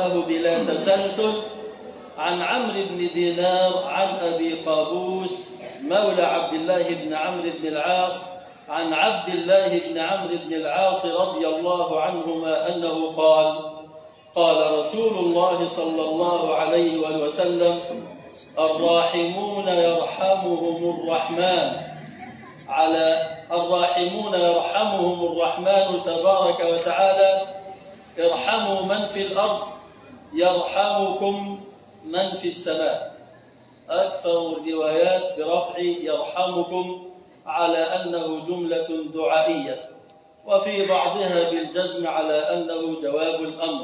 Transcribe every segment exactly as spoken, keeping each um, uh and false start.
له بلا تسلسل عن عمرو بن دينار عن أبي قابوس مولى عبد الله بن عمرو بن العاص عن عبد الله بن عمرو بن العاص رضي الله عنهما أنه قال قال رسول الله صلى الله عليه وسلم الراحمون يرحمهم الرحمن على الراحمون يرحمهم الرحمن تبارك وتعالى ارحموا من في الأرض يرحمكم من في السماء. أكثر الروايات برفع يرحمكم على أنه جملة دعائية، وفي بعضها بالجزم على أنه جواب الأمر.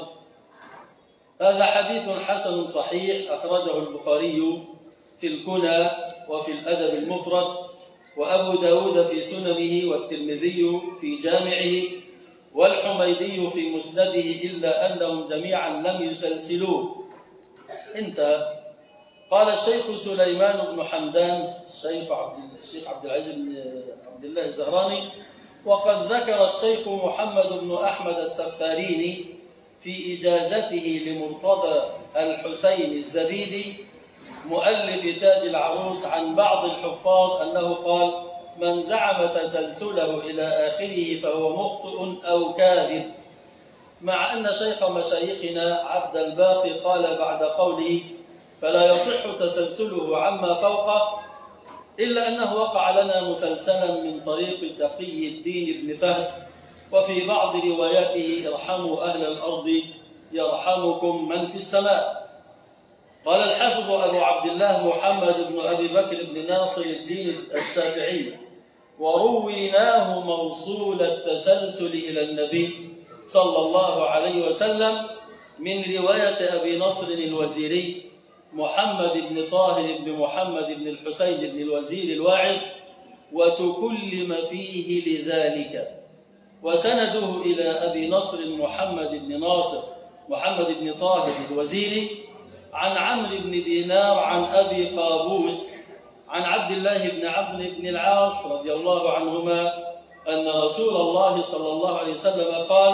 هذا حديث حسن صحيح أخرجه البخاري في الكنى وفي الأدب المفرد، وأبو داود في سننه، والترمذي في جامعه، والحميدي في مسنده، إلا أنهم جميعا لم يسلسلوه. انتهى. قال الشيخ سليمان بن حمدان الشيخ عبد الشيخ عبد العزيز بن عبد الله الزهراني: وقد ذكر الشيخ محمد بن أحمد السفاريني في إجازته لمرتضى الحسين الزبيدي مؤلف تاج العروس عن بعض الحفاظ أنه قال: من زعم تسلسله إلى آخره فهو مخطئ أو كاذب، مع أن شيخ مشايخنا عبد الباقي قال بعد قوله فلا يصح تسلسله عما فوقه، إلا أنه وقع لنا مسلسلا من طريق تقي الدين بن فهد، وفي بعض رواياته ارحموا أهل الأرض يرحمكم من في السماء. قال الحافظ أبو عبد الله محمد بن أبي بكر بن ناصر الدين الشافعي: ورويناه موصول التسلسل إلى النبي صلى الله عليه وسلم من رواية أبي نصر الوزيري محمد بن طاهر بن محمد بن الحسين بن الوزير الواعظ، وتكلم فيه لذلك، وسنده إلى أبي نصر محمد بن ناصر محمد بن طاهر الوزيري عن عمرو بن دينار عن أبي قابوس عن عبد الله بن عمرو بن العاص رضي الله عنهما أن رسول الله صلى الله عليه وسلم قال،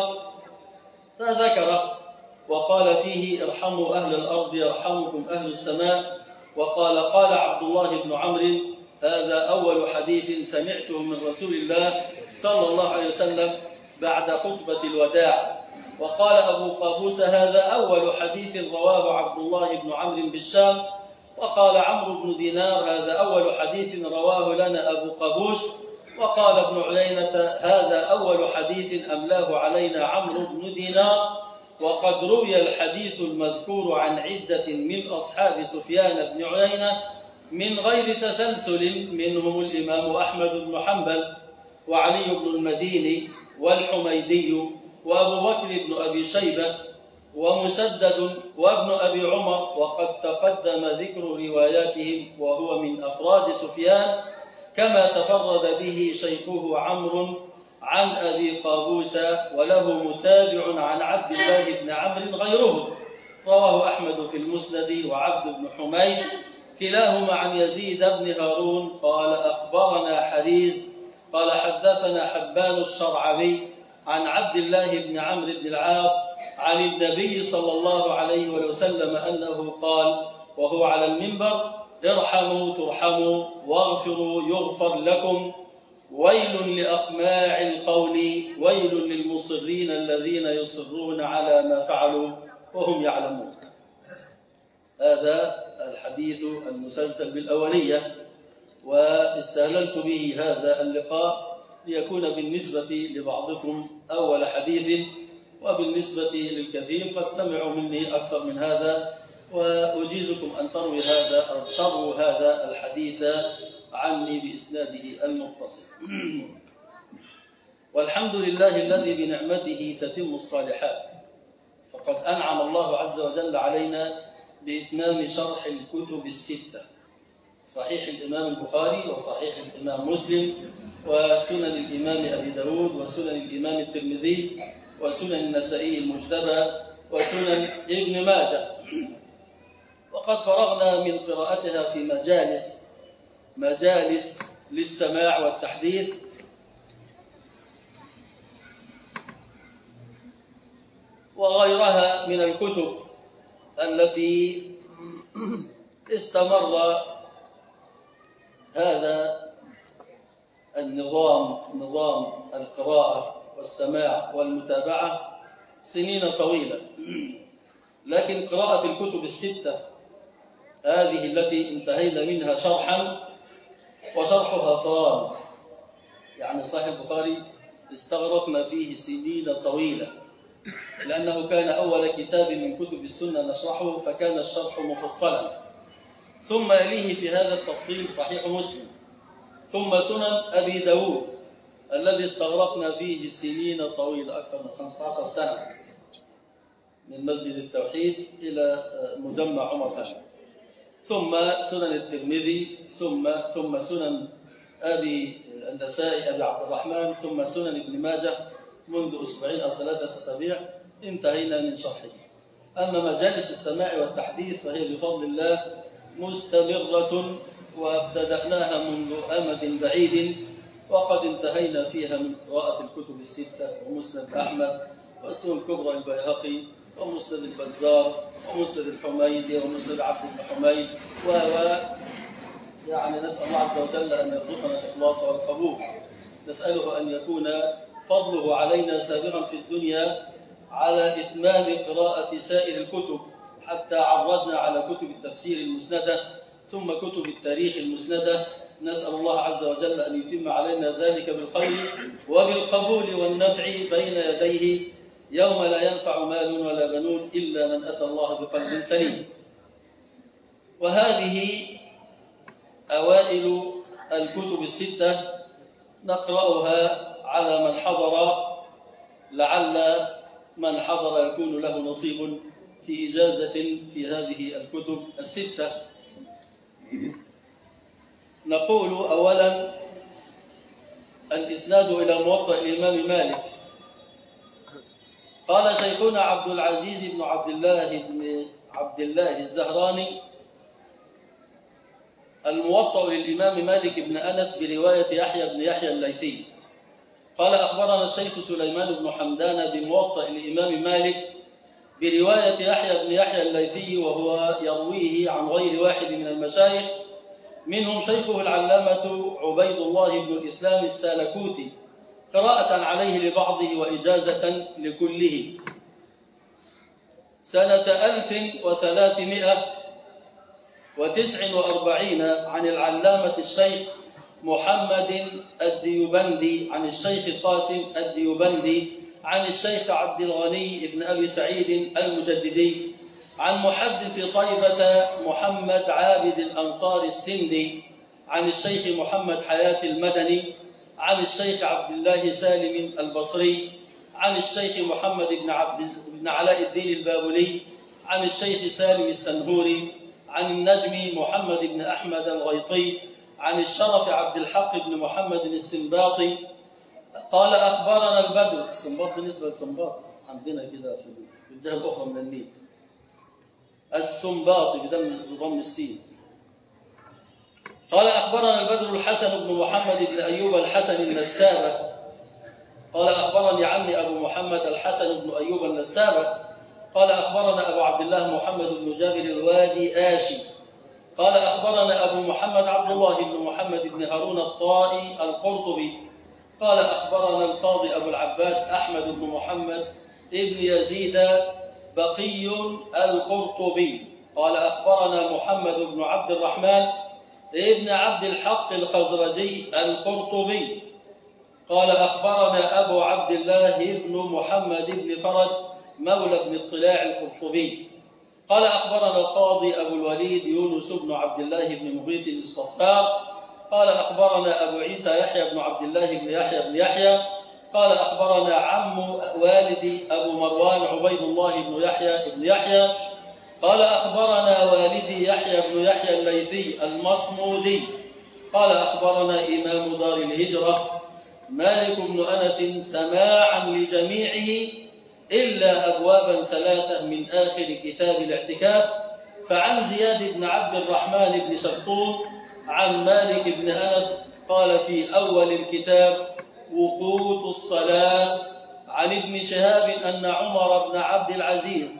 فذكره وقال فيه ارحموا أهل الأرض يرحمكم أهل السماء. وقال قال عبد الله بن عمرو: هذا أول حديث سمعته من رسول الله صلى الله عليه وسلم بعد خطبة الوداع. وقال أبو قابوس: هذا أول حديث رواه عبد الله بن عمرو بالشام. وقال عمرو بن دينار: هذا أول حديث رواه لنا أبو قابوس. وقال ابن عيينة: هذا أول حديث أملاه علينا عمرو بن دينار. وقد روي الحديث المذكور عن عدة من أصحاب سفيان بن عيينة من غير تسلسل، منهم الإمام أحمد بن حنبل وعلي بن المديني والحميدي وأبو بكر بن أبي شيبة ومسدد وابن أبي عمر، وقد تقدم ذكر رواياتهم، وهو من أفراد سفيان، كما تفرد به شيخه عمرو عن أبي قابوس، وله متابع عن عبد الله بن عمرو غيره، رواه أحمد في المسند وعبد بن حميد كلاهما عن يزيد بن هارون قال أخبرنا حريز قال حدثنا حبان الشرعبي عن عبد الله بن عمرو بن العاص عن النبي صلى الله عليه وسلم أنه قال وهو على المنبر: ارحموا ترحموا واغفروا يغفر لكم، ويل لأقماع القول، ويل للمصرين الذين يصرون على ما فعلوا وهم يعلمون. هذا الحديث المسلسل بالأولية، واستهللت به هذا اللقاء ليكون بالنسبة لبعضكم أول حديث، وبالنسبة للكثير قد سمعوا مني أكثر من هذا، وأجيزكم أن تروي هذا أو تروا هذا الحديث عني بإسناده المتصل. والحمد لله الذي بنعمته تتم الصالحات، فقد أنعم الله عز وجل علينا بإتمام شرح الكتب الستة: صحيح الإمام البخاري، وصحيح الإمام مسلم، وسنن الإمام أبي داود، وسنن الإمام الترمذي، وسنن النسائي المجتبى، وسنن ابن ماجه. وقد فرغنا من قراءتها في مجالس مجالس للسماع والتحديث، وغيرها من الكتب التي استمر هذا النظام نظام القراءة والسماع والمتابعة سنين طويلة، لكن قراءة الكتب الستة هذه التي انتهينا منها شرحا، وشرحها طال، يعني صحيح البخاري استغرقنا فيه سنين طويلة، لأنه كان أول كتاب من كتب السنة نشرحه، فكان الشرح مفصلا، ثم يليه في هذا التفصيل صحيح مسلم، ثم سنن أبي داود الذي استغرقنا فيه سنين طويلة أكثر من خمسة عشر سنة، من مسجد التوحيد إلى مجمع عمر أحمد، ثم سنن الترمذي، ثم ثم سنن أبي النسائي أبي عبد الرحمن، ثم سنن ابن ماجه منذ أسبوعين أو ثلاثة أسابيع انتهينا من شرحه. أما مجالس السماع والتحديث فهي بفضل الله مستمرة، وابتدأناها منذ أمد بعيد، وقد انتهينا فيها من قراءة الكتب الستة ومسند أحمد والسنن الكبرى البيهقي ومسند البزار ومسند الحميدي ومسند عبد بن حميد و يعني نسأل الله عز وجل أن يرزقنا الإخلاص والقبول، نسأله أن يكون فضله علينا سابغا في الدنيا على إتمام قراءة سائر الكتب، حتى عرضنا على كتب التفسير المسندة ثم كتب التاريخ المسندة، نسأل الله عز وجل أن يتم علينا ذلك بالخير وبالقبول والنفع بين يديه يوم لا ينفع مال ولا بنون إلا من أتى الله بقلب سليم. وهذه أوائل الكتب الستة نقرأها على من حضر، لعل من حضر يكون له نصيب في إجازة في هذه الكتب الستة. نقول أولا الإسناد إلى موطأ الإمام مالك. قال شيخنا عبد العزيز بن عبد الله بن عبد الله الزهراني: الموطأ للإمام مالك بن أنس برواية يحيى بن يحيى الليثي. قال أخبرنا الشيخ سليمان بن حمدان بموطأ الإمام مالك برواية يحيى بن يحيى الليثي، وهو يرويه عن غير واحد من المشايخ، منهم شيخه العلامة عبيد الله بن الإسلام السالكوتي، قراءة عليه لبعضه وإجازة لكله. سنة ألف وثلاثمائة وتسع وأربعين عن العلامة الشيخ محمد الديوبندي عن الشيخ قاسم الديوبندي عن الشيخ عبد الغني بن أبي سعيد المجددي عن محدث طيبة محمد عابد الأنصار السندي عن الشيخ محمد حياة المدني عن الشيخ عبد الله سالم البصري عن الشيخ محمد بن, عبد بن علاء الدين البابلي عن الشيخ سالم السنهوري عن النجم محمد بن أحمد الغيطي عن الشرف عبد الحق بن محمد السنباطي قال أخبرنا البدر. السنباط بالنسبة للسنباط عندنا كده في الجهة الأخرى من النيل، السنباطي بضم السين. قال أخبرنا البدر الحسن بن محمد بن أيوب الحسن النسابة قال أخبرني عمي أبو محمد الحسن بن أيوب النسابة قال أخبرنا أبو عبد الله محمد بن جابر الوادي آشي قال أخبرنا أبو محمد عبد الله بن محمد بن هارون الطائي القرطبي قال أخبرنا القاضي أبو العباس أحمد بن محمد بن يزيد بقي القرطبي قال أخبرنا محمد بن عبد الرحمن ابن عبد الحق الخزرجي القرطبي قال أخبرنا أبو عبد الله بن محمد بن فرج مولى بن الطلاع القرطبي قال أخبرنا القاضي أبو الوليد يونس بن عبد الله بن مغيث الصفار قال أخبرنا أبو عيسى يحيى بن عبد الله بن يحيى بن يحيى قال أخبرنا عم والدي أبو مروان عبيد الله بن يحيى بن يحيى قال أخبرنا والدي يحيى بن يحيى الليثي المصمودي قال أخبرنا إمام دار الهجرة مالك بن أنس سماعا لجميعه إلا أبوابا ثلاثة من آخر كتاب الاعتكاف، فعن زياد بن عبد الرحمن بن شبطون عن مالك بن أنس قال في أول الكتاب وقوت الصلاة، عن ابن شهاب أن عمر بن عبد العزيز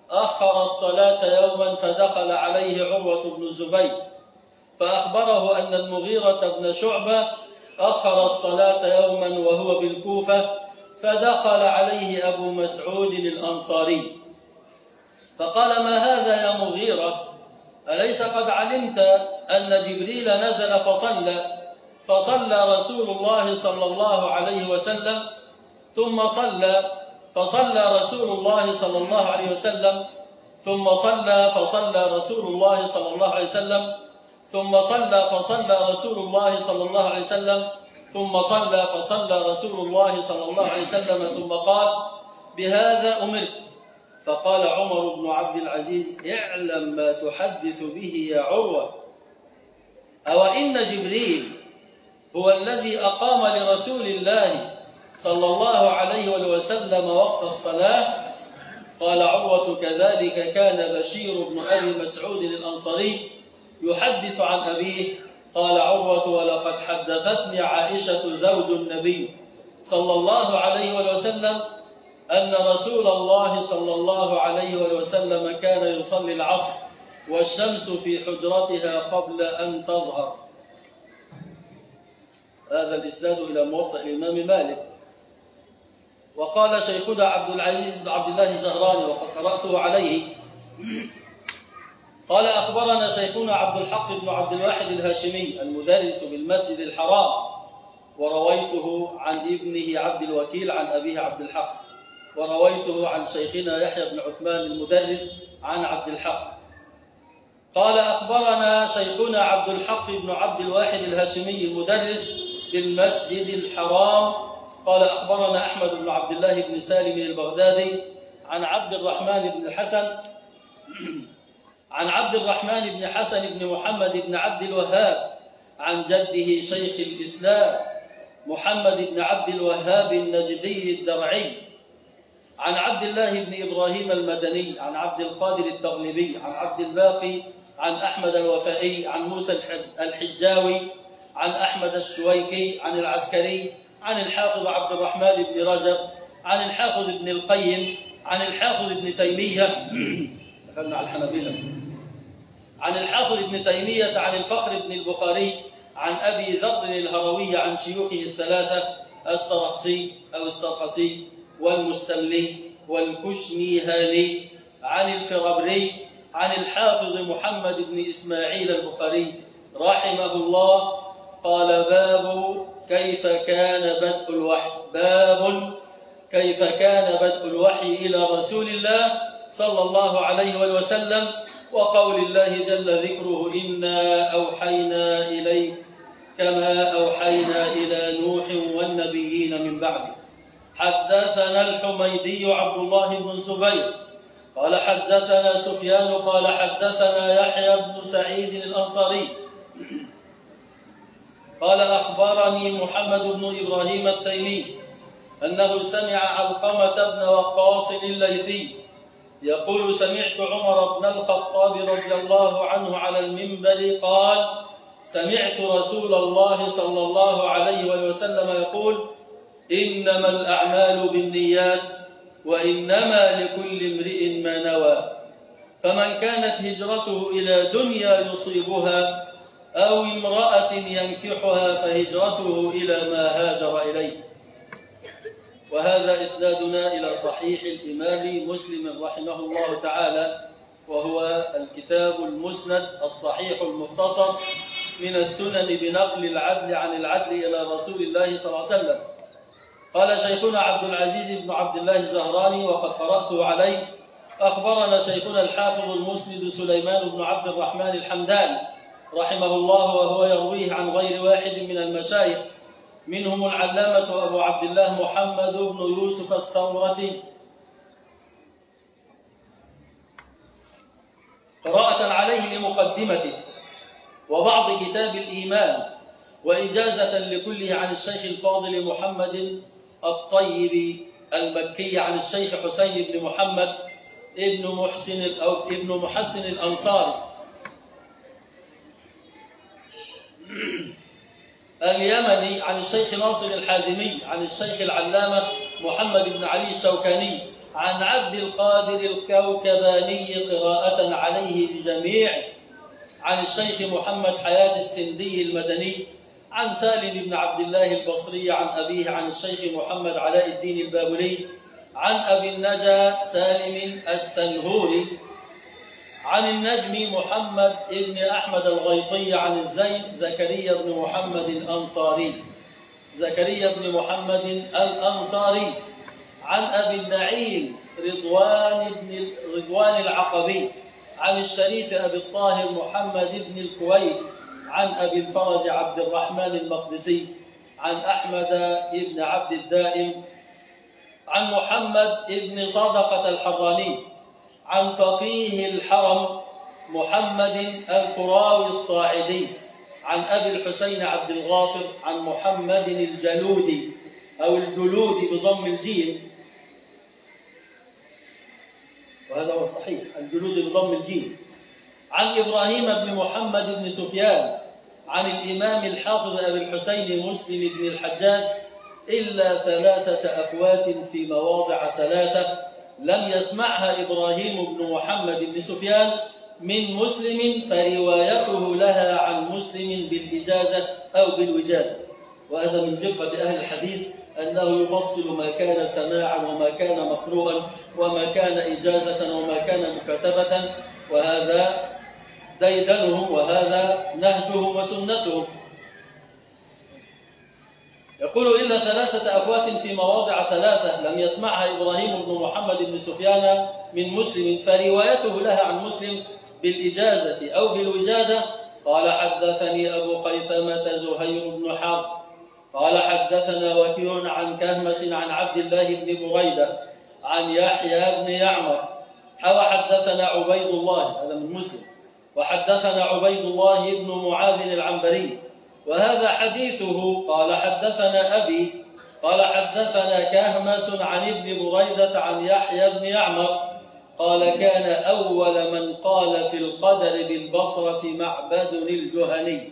أخر الصلاة يوما فدخل عليه عروة بن الزبير فأخبره أن المغيرة بن شعبة أخر الصلاة يوما وهو بالكوفة فدخل عليه أبو مسعود الأنصاري فقال: ما هذا يا مغيرة؟ أليس قد علمت أن جبريل نزل فصلى فصلى رسول الله صلى الله عليه وسلم ثم صلى فصلى رسول الله صلى الله عليه وسلم ثم صلى فصلى رسول الله صلى الله عليه وسلم ثم صلى فصلى رسول الله صلى الله عليه وسلم ثم صلى فصلى رسول الله صلى الله عليه وسلم ثم قال: بهذا أمرت. فقال عمر بن عبد العزيز: اعلم ما تحدث به يا عروة، أو إن جبريل هو الذي أقام لرسول الله صلى الله عليه وسلم وقت الصلاة؟ قال عروة: كذلك كان بشير بن أبي مسعود الأنصاري يحدث عن أبيه. قال عروة: ولقد حدثتني عائشة زوج النبي صلى الله عليه وسلم أن رسول الله صلى الله عليه وسلم كان يصلي العصر والشمس في حجرتها قبل أن تظهر. هذا الإسناد إلى موطأ الإمام مالك. وقال شيخنا عبد العزيز بن عبد الله الزهراني وقد قرأته عليه، قال: أخبرنا شيخنا عبد الحق بن عبد الواحد الهاشمي المدرس بالمسجد الحرام، ورويته عن ابنه عبد الوكيل عن أبيه عبد الحق، ورويته عن شيخنا يحيى بن عثمان المدرس عن عبد الحق. قال: أخبرنا شيخنا عبد الحق بن عبد الواحد الهاشمي المدرس بالمسجد الحرام قال: أخبرنا أحمد بن عبد الله بن سالم البغدادي عن عبد الرحمن بن الحسن عن عبد الرحمن بن حسن بن محمد بن عبد الوهاب عن جده شيخ الإسلام محمد بن عبد الوهاب النجدي الدرعي عن عبد الله بن إبراهيم المدني عن عبد القادر التغلبي عن عبد الباقي عن أحمد الوفائي عن موسى الحجاوي عن أحمد الشويكي عن العسكري عن الحافظ عبد الرحمن بن رجب عن الحافظ ابن القيم عن الحافظ ابن تيمية دخلنا على الحنابلة عن الحافظ ابن تيمية عن الفخر بن البخاري عن أبي ذر الهروي عن شيوخه الثلاثة السرخسي أو السرخسي والمستملي والكشميهاني عن الفرابري عن الحافظ محمد بن إسماعيل البخاري رحمه الله قال: باب كيف كان بدء الوحي باب كيف كان بدء الوحي إلى رسول الله صلى الله عليه وسلم وقول الله جل ذكره: إنا أوحينا إليك كما أوحينا إلى نوح والنبيين من بعده. حدثنا الحميدي عبد الله بن زبير قال حدثنا سفيان قال حدثنا يحيى بن سعيد الأنصاري قال: أخبرني محمد بن إبراهيم التيمي أنه سمع علقمة بن وقاص الليثي يقول: سمعت عمر بن الخطاب رضي الله عنه على المنبر قال: سمعت رسول الله صلى الله عليه وسلم يقول: إنما الأعمال بالنيات وإنما لكل امرئ ما نوى، فمن كانت هجرته إلى دنيا يصيبها أو امرأة ينكحها فهجرته إلى ما هاجر إليه. وهذا إسنادنا إلى صحيح الإمام مسلم رحمه الله تعالى، وهو الكتاب المسند الصحيح المختصر من السنن بنقل العدل عن العدل إلى رسول الله صلى الله عليه وسلم. قال شيخنا عبد العزيز بن عبد الله الزهراني وقد قرأته عليه: أخبرنا شيخنا الحافظ المسند سليمان بن عبد الرحمن الحمداني رحمه الله، وهو يرويه عن غير واحد من المشايخ، منهم العلامة أبو عبد الله محمد بن يوسف الثورتي. قراءة عليه لمقدمته وبعض كتاب الإيمان، وإجازة لكله عن الشيخ الفاضل محمد الطيب المكي عن الشيخ حسين بن محمد ابن محسن أو ابن محسن الأنصاري اليمني عن الشيخ ناصر الحازمي عن الشيخ العلامة محمد بن علي الشوكاني عن عبد القادر الكوكباني قراءة عليه بجميع، عن الشيخ محمد حياة السندي المدني، عن سالم بن عبد الله البصري عن أبيه عن الشيخ محمد علاء الدين البابلي، عن أبي النجا سالم السنهوري، عن النجم محمد بن أحمد الغيطي، عن الزين زكريا بن محمد الأنصاري زكريا بن محمد الأنصاري، عن أبي النعيم رضوان بن رضوان العقبي، عن الشريف أبي الطاهر محمد بن الكويت، عن أبي الفرج عبد الرحمن المقدسي، عن أحمد بن عبد الدائم، عن محمد بن صدقة الحراني، عن فقيه الحرم محمد القراوي الصاعدي، عن أبي الحسين عبد الغافر، عن محمد الجلودي أو الجلودي بضم الجيم، وهذا هو الصحيح، الجلودي بضم الجيم، عن إبراهيم بن محمد بن سفيان، عن الإمام الحافظ أبي الحسين مسلم بن الحجاج، إلا ثلاثة أفوات في مواضع ثلاثة لم يسمعها إبراهيم بن محمد بن سفيان من مسلم، فروايته لها عن مسلم بالإجازة أو بالوجادة. وهذا من دقة أهل الحديث أنه يفصل ما كان سماعا وما كان مقروءا وما كان إجازة وما كان مكاتبة، وهذا ديدنهم وهذا نهجهم وسنتهم. يقول إلا ثلاثة أفوات في مواضع ثلاثة لم يسمعها إبراهيم بن محمد بن سفيان من مسلم، فروايته لها عن مسلم بالإجازة أو بالوجادة. قال حدثني أبو قيثمة زهير بن حرب قال حدثنا وكيع عن كهمس عن عبد الله بن بريدة عن يحيى بن يعمر وحدثنا عبيد الله، هذا من مسلم، وحدثنا عبيد الله بن معاذ العنبري وهذا حديثه. قال حدثنا أبي قال حدثنا كهمس عن ابن بريدة عن يحيى بن يعمر قال كان أول من قال في القدر بالبصرة معبد الجهني،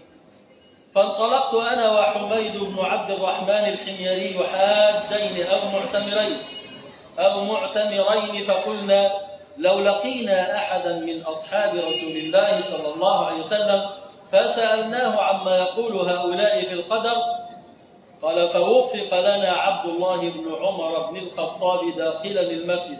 فانطلقت أنا وحميد بن عبد الرحمن الحميري حاجين أو معتمرين أو معتمرين فقلنا لو لقينا أحدا من أصحاب رسول الله صلى الله عليه وسلم فسألناه عما يقول هؤلاء في القدر. قال فوفق لنا عبد الله بن عمر بن الخطاب داخلا المسجد،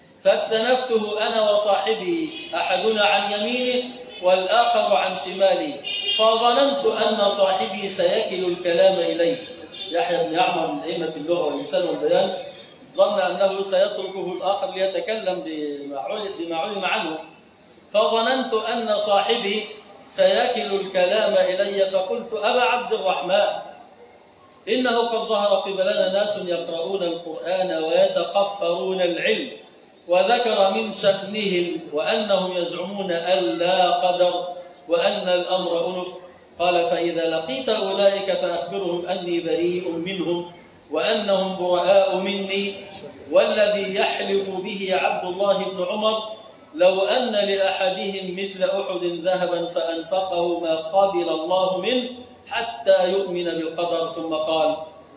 فاكتنفته أنا وصاحبي أحدنا عن يمينه والآخر عن شماله، فظننت أن صاحبي سيكل الكلام إليه. يحيى بن يعمر من أئمة اللغة واللسان والبيان ظن أنه سيتركه الآخر ليتكلم بما علم عنه، فظننت أن صاحبي سيكل الكلام إلي، فقلت أبا عبد الرحمن إنه قد ظهر قبلنا ناس يقرؤون القرآن ويتقفرون العلم، وذكر من شأنهم وأنهم يزعمون أن لا قدر وأن الأمر أنف. قال فإذا لقيت أولئك فأخبرهم أني بريء منهم وأنهم براء مني، والذي يحلف به عبد الله بن عمر لو أن لأحدهم مثل أحد ذهبا فأنفقه ما قبل الله منه حتى يؤمن بالقدر. ثم قال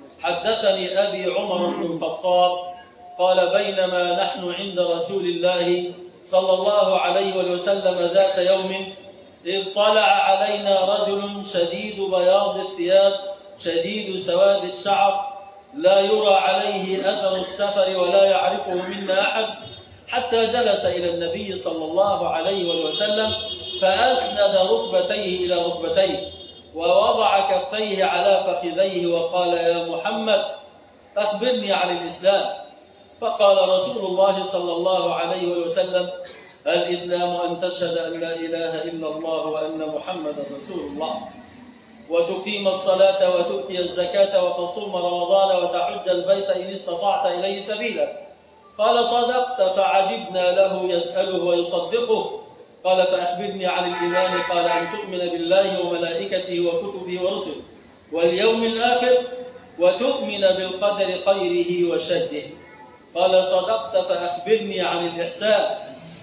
حدثني أبي عمر بن الخطاب قال بينما نحن عند رسول الله صلى الله عليه وسلم ذات يوم إذ طلع علينا رجل شديد بياض الثياب شديد سواد الشعر لا يرى عليه أثر السفر ولا يعرفه منا أحد، حتى جلس إلى النبي صلى الله عليه وسلم فأسند ركبتيه إلى ركبتيه ووضع كفيه على فخذيه وقال يا محمد أخبرني عن الإسلام. فقال رسول الله صلى الله عليه وسلم الإسلام أن تشهد أن لا إله إلا الله وأن محمدا رسول الله، وتقيم الصلاة وتؤتي الزكاة وتصوم رمضان وتحج البيت إن استطعت إليه سبيلا. قال صدقت، فعجبنا له يسأله ويصدقه. قال فأخبرني عن الإيمان. قال أن تؤمن بالله وملائكته وكتبه ورسله واليوم الآخر وتؤمن بالقدر خيره وشره. قال صدقت، فأخبرني عن الإحسان.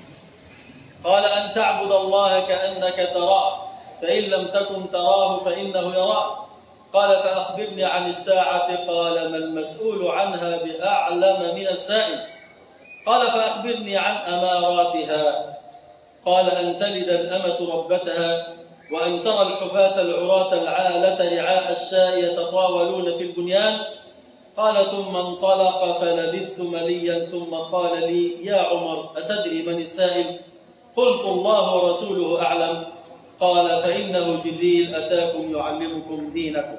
قال أن تعبد الله كأنك تراه فإن لم تكن تراه فإنه يراك. قال فأخبرني عن الساعة. قال ما المسؤول عنها بأعلم من السائل. قال فأخبرني عن أماراتها. قال أن تلد الأمة ربتها، وأن ترى الحفاة العراة العالة رعاء الشاء يتطاولون في البنيان. قال ثم انطلق فلبثت مليا ثم قال لي يا عمر أتدري من السائل؟ قلت الله ورسوله أعلم. قال فإنه جبريل أتاكم يعلمكم دينكم.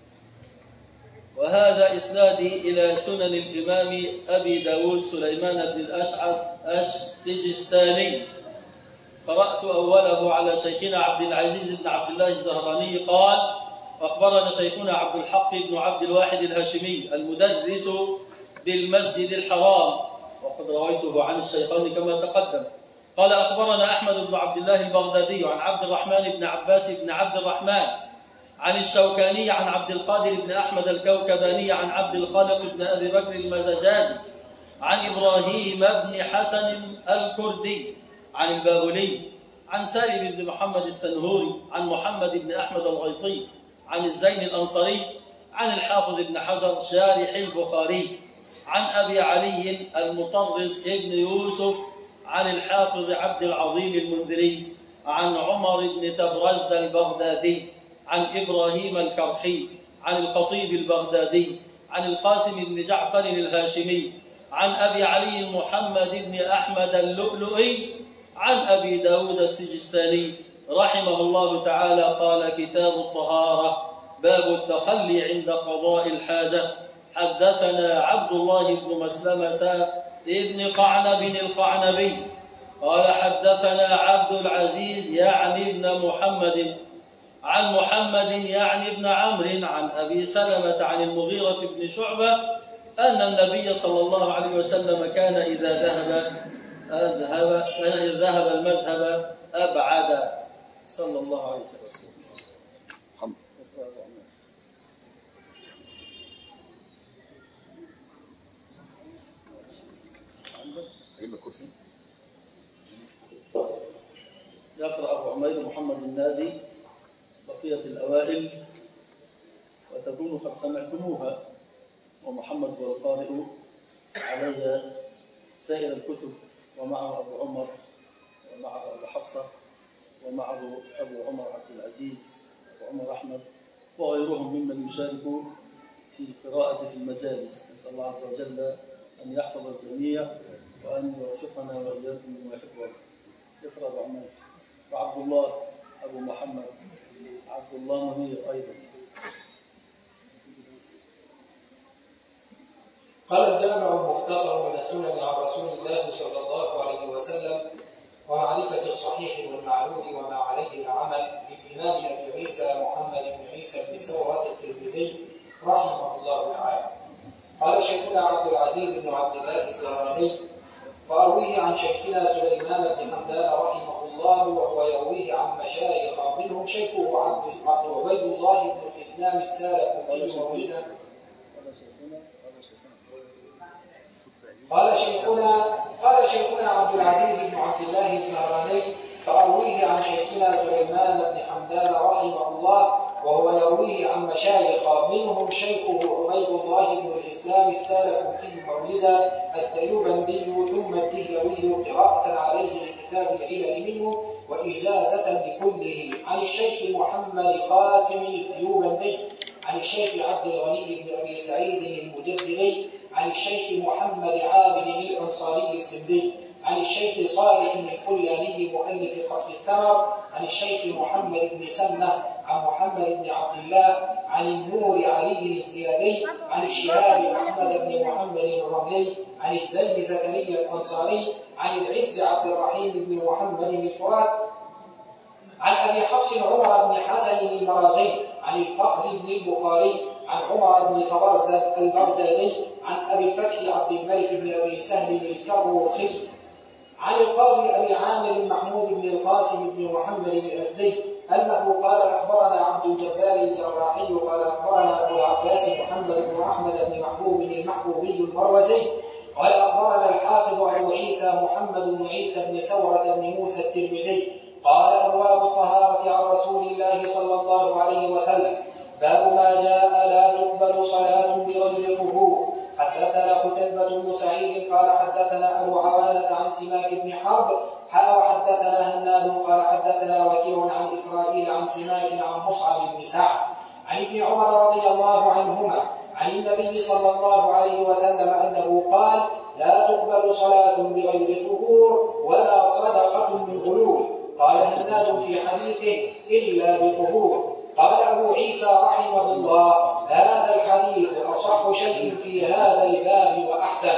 وهذا إسنادي إلى سنن الإمام أبي داود سليمان بن الأشعث السجستاني. قرأت أوله على شيخنا عبد العزيز بن عبد الله الزهراني قال أخبرنا شيخنا عبد الحق بن عبد الواحد الهاشمي المدرس بالمسجد الحرام، وقد رويته عن الشيخين كما تقدم. قال أخبرنا أحمد بن عبد الله البغدادي عن عبد الرحمن بن عباس بن عبد الرحمن عن الشوكاني عن عبد القادر بن أحمد الكوكباني عن عبد الخالق بن أبي بكر المزجاجي عن إبراهيم بن حسن الكردي عن البابلي عن سالم بن محمد السنهوري عن محمد بن أحمد الغيطي عن الزين الأنصاري عن الحافظ بن حجر شارح البخاري عن أبي علي المطرز ابن يوسف عن الحافظ عبد العظيم المنذري عن عمر بن تبرز البغدادي عن إبراهيم الكرخي عن الخطيب البغدادي عن القاسم بن جعفر الهاشمي عن أبي علي محمد بن أحمد اللؤلؤي عن أبي داود السجستاني رحمه الله تعالى قال كتاب الطهارة باب التخلي عند قضاء الحاجة. حدثنا عبد الله بن مسلمة ابن قعنب القعنبي قال حدثنا عبد العزيز يعني ابن محمد عن محمد يعني ابن عمرو عن أبي سلمة عن المغيرة بن شعبة أن النبي صلى الله عليه وسلم كان إذا ذهب أذهب كان إذا ذهب المذهب أبعد صلى الله عليه وسلم. يقرأ أبو عمير محمد النادي بقية الأوائل وتكونوا قد سمعتموها، ومحمد هو القارئ علي سائر الكتب، ومعه أبو عمر ومعه أبو حفصة ومعه أبو عمر عبد العزيز وأبو عمر أحمد وغيرهم ممن يشاركوا في قراءة في المجالس. نسأل الله عز وجل أن يحفظ الجميع وأن يوفقنا وإياكم لما يحب ويرضى. يقرأ أبو عمر وعبد الله أبو محمد عبد الله منير أيضا. قال الجامع المختصر من السنن عن رسول الله صلى الله عليه وسلم ومعرفة الصحيح والمعلول وما عليه العمل للإمام أبي عيسى محمد بن عيسى بن سورة الترمذي رحمه الله تعالى. قال شيخنا عبد العزيز بن عبد الله الزهراني فأرويه عن شيخنا سليمان بن حمدان رحمه الله وهو يرويه عن مشايخ منهم شيخه عبد عبيد الله بن الإسلام السالكوتي مولدا. قال شيخنا قال شيخنا عبد العزيز بن عبد الله الزهراني فأرويه عن شيخنا سليمان بن حمدان رحمه الله وهو يرويه عن مشايخ منهم شيخه عبيد الله بن الإسلام السالكوتي مولدا الديوبندي ثم الدهلوي قراءة عليه لكتاب العلل منه وإجازة لكله عن الشيخ محمد قاسم الديوبندي عن الشيخ عبد الغني بن أبي سعيد المجددي عن الشيخ محمد عابد الأنصاري السندي عن الشيخ صالح الفلاني مؤلف قطف الثمر عن الشيخ محمد بن سنة عن محمد بن عبد الله عن النور علي الزيادي عن الشهاب أحمد بن محمد الرملي عن الزين زكريا الأنصاري عن العز عبد الرحيم بن محمد بن فرات عن أبي حفص عمر بن حسن المراغي عن الفخر بن البخاري عن عمر بن طبرزة البغدادي عن أبي الفتح عبد الملك بن أبي سهل الكروخي عن القاضي أبي عامر محمود بن القاسم بن محمد الأزدي أنه قال أخبرنا عبد الجبار الجراحي قال أخبرنا أبو العباس محمد بن أحمد بن محبوب المحبوبي المروزي قال أخبرنا الحافظ أبو عيسى محمد بن عيسى بن ثورة بن موسى الترمذي قال أبواب الطهارة عن رسول الله صلى الله عليه وسلم باب ما جاء لا تقبل صلاة بغير القبور. حدثنا قتيبة بن سعيد قال حدثنا أبو عوانة عن سماك بن حرب حا وحدثنا هناد قال حدثنا وكيع عن إسرائيل عن سماك عن مصعب بن سعد عن ابن عمر رضي الله عنهما عن النبي صلى الله عليه وسلم أنه قال: لا تقبل صلاة بغير طهور ولا صدقة من غلول. قال هناد في حديثه: إلا بطهور. قال أبو عيسى رحمه الله: هذا الحديث أصح شيء في هذا الباب وأحسن.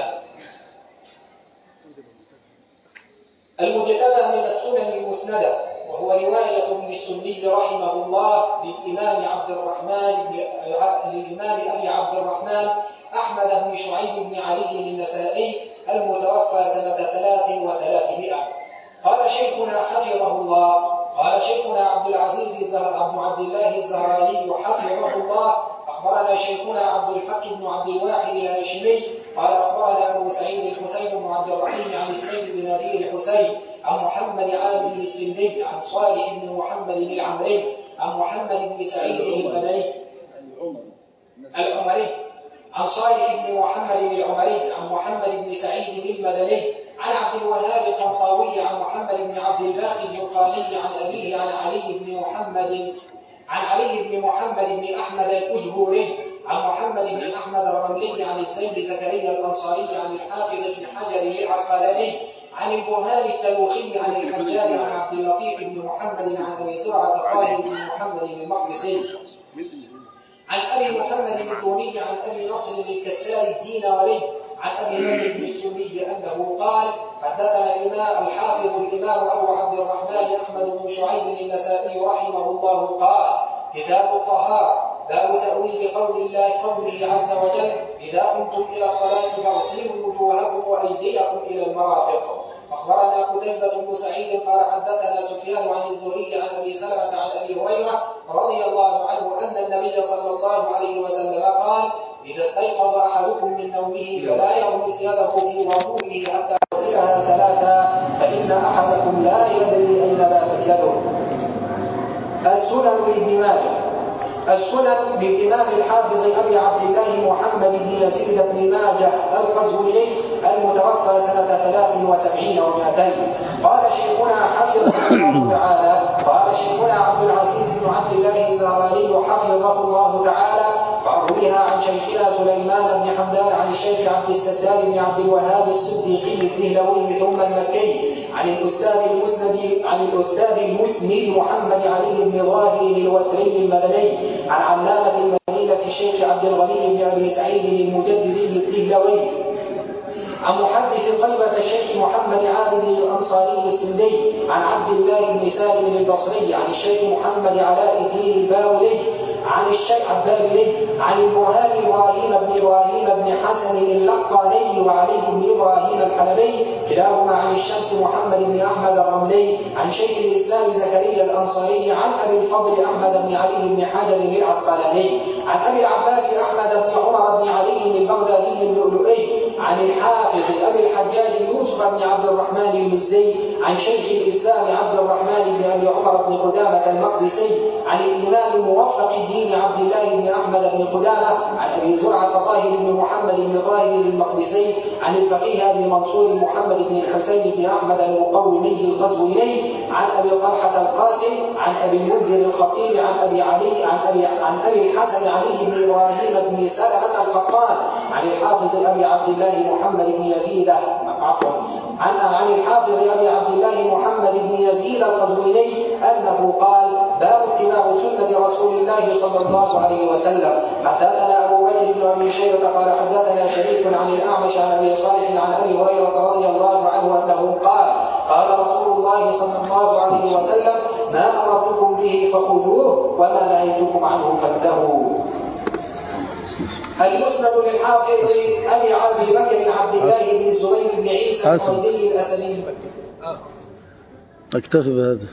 المجتبى من السنن المسندة، وهو رواية ابن السني رحمه الله للإمام عبد الرحمن للإمام أبي عبد الرحمن أحمد بن شعيب بن علي النسائي المتوفى سنة ثلاث وثلاثمائة. قال شيخنا حفظه الله قال شيخنا عبد العزيز عبد عبد الله الزهراني حفظه الله: أخبرنا شيخنا عبد الحق بن عبد الواحد الهاشمي قال أخبرنا أبو سعيد الحسين بن عبد الرحيم عن السيد بن نذير حسين عن محمد عامر السندي عن صالح بن محمد العمري عن محمد بن سعيد المدني العمري عن صالح بن محمد العمري عن محمد بن سعيد المدني عن عبد الوهاب القنطاوي عن محمد بن عبد الباقي الزرقاني عن أبيه عن علي بن محمد عن علي بن محمد بن أحمد الأجهوري عن محمد بن أحمد الرملي عن الزين زكريا الأنصاري عن الحافظ بن حجر العسقلاني عن البرهان التلوخي عن الحجاج عن عبد اللطيف بن محمد عن أبي زرعة طاهر بن محمد المقدسي عن أبي محمد الدوني عن أبي نصر الكسار الدين ولي عن أبي بكر بن السني أنه قال: حدثنا الإمام الحافظ الإمام أبو عبد الرحمن أحمد بن شعيب النسائي رحمه الله قال: كتاب الطهارة، باب تأويل قول الله قوله عز وجل: إذا قمتم إلى الصلاة فاغسلوا وجوهكم وأيديكم إلى المرافق. أخبرنا قتيبة بن سعيد قال حدثنا سفيان عن الزهري عن أبي سلمة عن أبي هريرة رضي الله عنه أن النبي صلى الله عليه وسلم قال: إذا استيقظ أحدكم من نومه فلا يغمس يده في وضوئه حتى يغسلها ثلاثا فإن أحدكم لا يدري أين باتت يده. السنن لابن ماجه. السنن للإمام الحافظ أبي عبد الله محمد بن يزيد بن ماجه القزويني المتوفى سنة ثلاث وسبعين ومائتين. قال شيخنا حفظه الله تعالى قال شيخنا عبد العزيز بن عبد الله الزهراني حفظه الله تعالى: فأرويها عن شيخنا سليمان بن حمدان عن الشيخ عبد الستار بن عبد الوهاب الصديقي الدهلوي ثم المكي عن الأستاذ المسند عن الأستاذ المسند محمد علي بن ظاهر الوتري المدني عن علامة المدينة الشيخ عبد الغني بن أبي سعيد المجددي الدهلوي عن محدث طيبة الشيخ محمد عابد الأنصاري السندي عن عبد الله بن سالم البصري عن الشيخ محمد علاء الدين الباولي عن الشيخ عبالي عن البرهان إبراهيم بن إبراهيم بن حسن اللقاني وعلي بن إبراهيم الحلبي كلاهما عن الشمس محمد بن أحمد الرملي عن شيخ الإسلام زكريا الأنصاري عن أبي الفضل أحمد بن علي بن حجر العسقلاني عن أبي العباس أحمد بن عمر بن علي البغدادي اللؤلؤي عن الحافظ أبي الحجاج يوسف بن عبد الرحمن المزي عن شيخ الإسلام عبد الرحمن بن أبي عمر بن قدامة المقدسي عن الإمام الموفق الدين عبد الله بن أحمد بن قدامة عن أبي زرعة طاهر بن محمد بن طاهر المقدسي عن الفقيه أبي منصور محمد بن الحسين بن أحمد المقومي القزويني عن أبي طلحة القاسم عن أبي المنذر الخطيب عن أبي علي عن أبي عن أبي الحسن علي بن إبراهيم بن سلمة القطان عن الحافظ أبي عبد الله محمد بن يزيد عفوا عن عن الحافظ أبي عبد الله محمد بن يزيد القزويني أنه قال: باب اتباع سنة رسول الله صلى الله عليه وسلم. حدثنا أبو بكر بن أبي شيبة قال حدثنا شريك عن الأعمش عن أبي صالح عن أبي هريرة رضي الله عنه أنه قال: قال رسول الله صلى الله عليه وسلم: ما أمرتكم به فخذوه وما نهيتكم عنه فانتهوا. المسند للحافظ أبي عبد بكر عبد الله بن الزبير بن عيسى الحميدي الأسدي. أكتفي بهذا.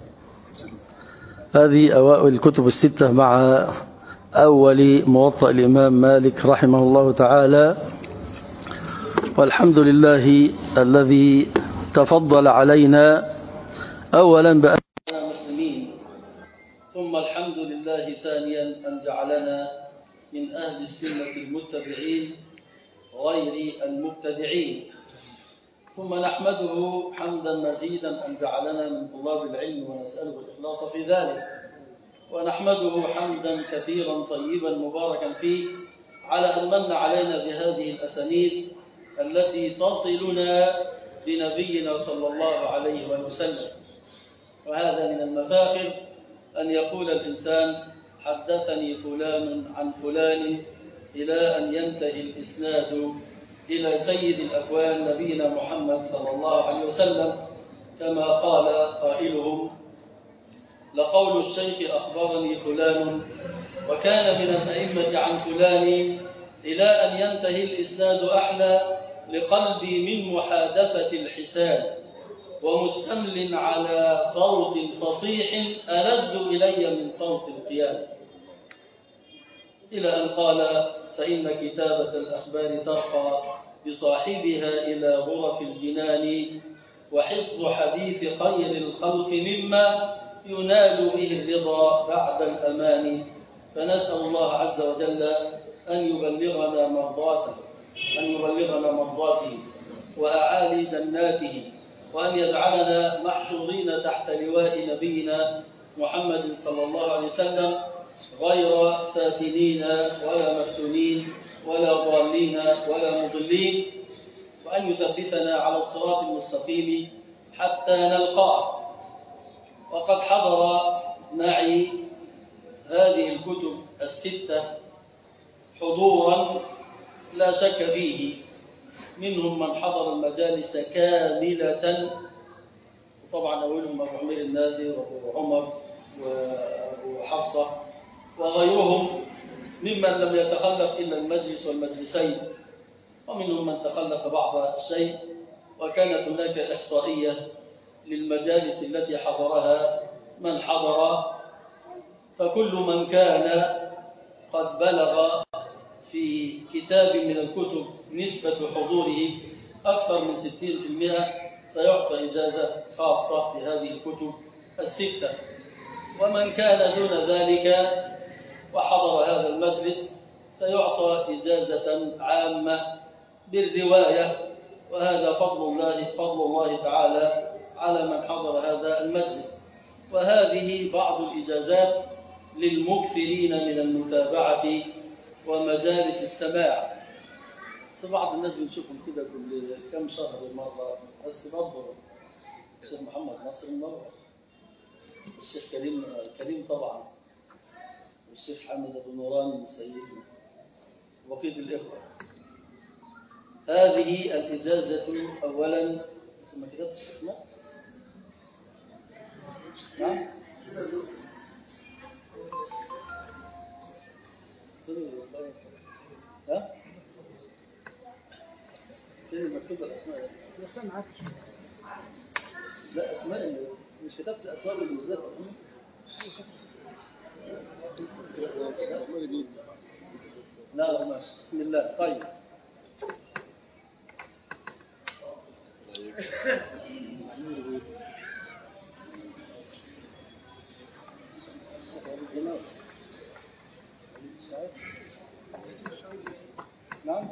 هذه أوائل الكتب الستة مع أول موطأ الإمام مالك رحمه الله تعالى، والحمد لله الذي تفضل علينا أولا بأننا مسلمين، ثم الحمد لله ثانيا أن جعلنا من أهل السنة المتبعين غير المبتدعين. ثم نحمده حمدا مزيدا أن جعلنا من طلاب العلم ونسأله الإخلاص في ذلك، ونحمده حمدا كثيرا طيبا مباركا فيه على أن من علينا بهذه الأسانيد التي تصلنا بنبينا صلى الله عليه وسلم. وهذا من المفاخر أن يقول الإنسان حدثني فلان عن فلان إلى أن ينتهي الإسناد إلى سيد الأكوان نبينا محمد صلى الله عليه وسلم، كما قال قائلهم: لقول الشيخ أخبرني فلان وكان من الأئمة عن فلان إلى أن ينتهي الإسناد أحلى لقلبي من محادثة الحسان، ومستمل على صوت فصيح ألذ إلي من صوت القيام، إلى أن قال: فإن كتابة الأخبار ترقى بصاحبها إلى غرف الجنان، وحفظ حديث خير الخلق مما ينال به الرضا بعد الأمان. فنسأل الله عز وجل أن يبلغنا مرضاته أن يبلغنا مرضاته وأعالي جناته، وأن يجعلنا محشورين تحت لواء نبينا محمد صلى الله عليه وسلم غير فاتنين ولا مفتونين ولا ضالين ولا مضلين، وأن يثبتنا على الصراط المستقيم حتى نلقاه. وقد حضر معي هذه الكتب الستة حضورا لا شك فيه، منهم من حضر المجالس كاملة، وطبعا أولهم أبو عمير النادي وأبو عمر وأبو حفصة وغيرهم ممن لم يتخلف إلا المجلس والمجلسين، ومنهم من تخلف بعض الشيء. وكانت هناك إحصائية للمجالس التي حضرها من حضر، فكل من كان قد بلغ في كتاب من الكتب نسبة حضوره أكثر من ستين بالمئة سيعطى إجازة خاصة في هذه الكتب الستة، ومن كان دون ذلك وحضر هذا المجلس سيعطى إجازة عامة بالرواية، وهذا فضل الله فضل الله تعالى على من حضر هذا المجلس. وهذه بعض الإجازات للمكثرين من المتابعة ومجالس السماع. في بعض الناس بنشوفهم كده كل كم شهر مرة، بس برضه الشيخ محمد ناصر المنور، الشيخ كريم كريم طبعا، والشيخ حامد أبو نوران سيدنا، وبقية الإخوة. هذه الإجازة أولا ما كتبتش اسمها؟ نعم؟ ها؟ فين مكتوبة الأسماء؟ الأسماء معاك؟ لا، أسماء اللي مش كتبت أسماء الموزات. لا ماشي، بسم الله. طيب نعم.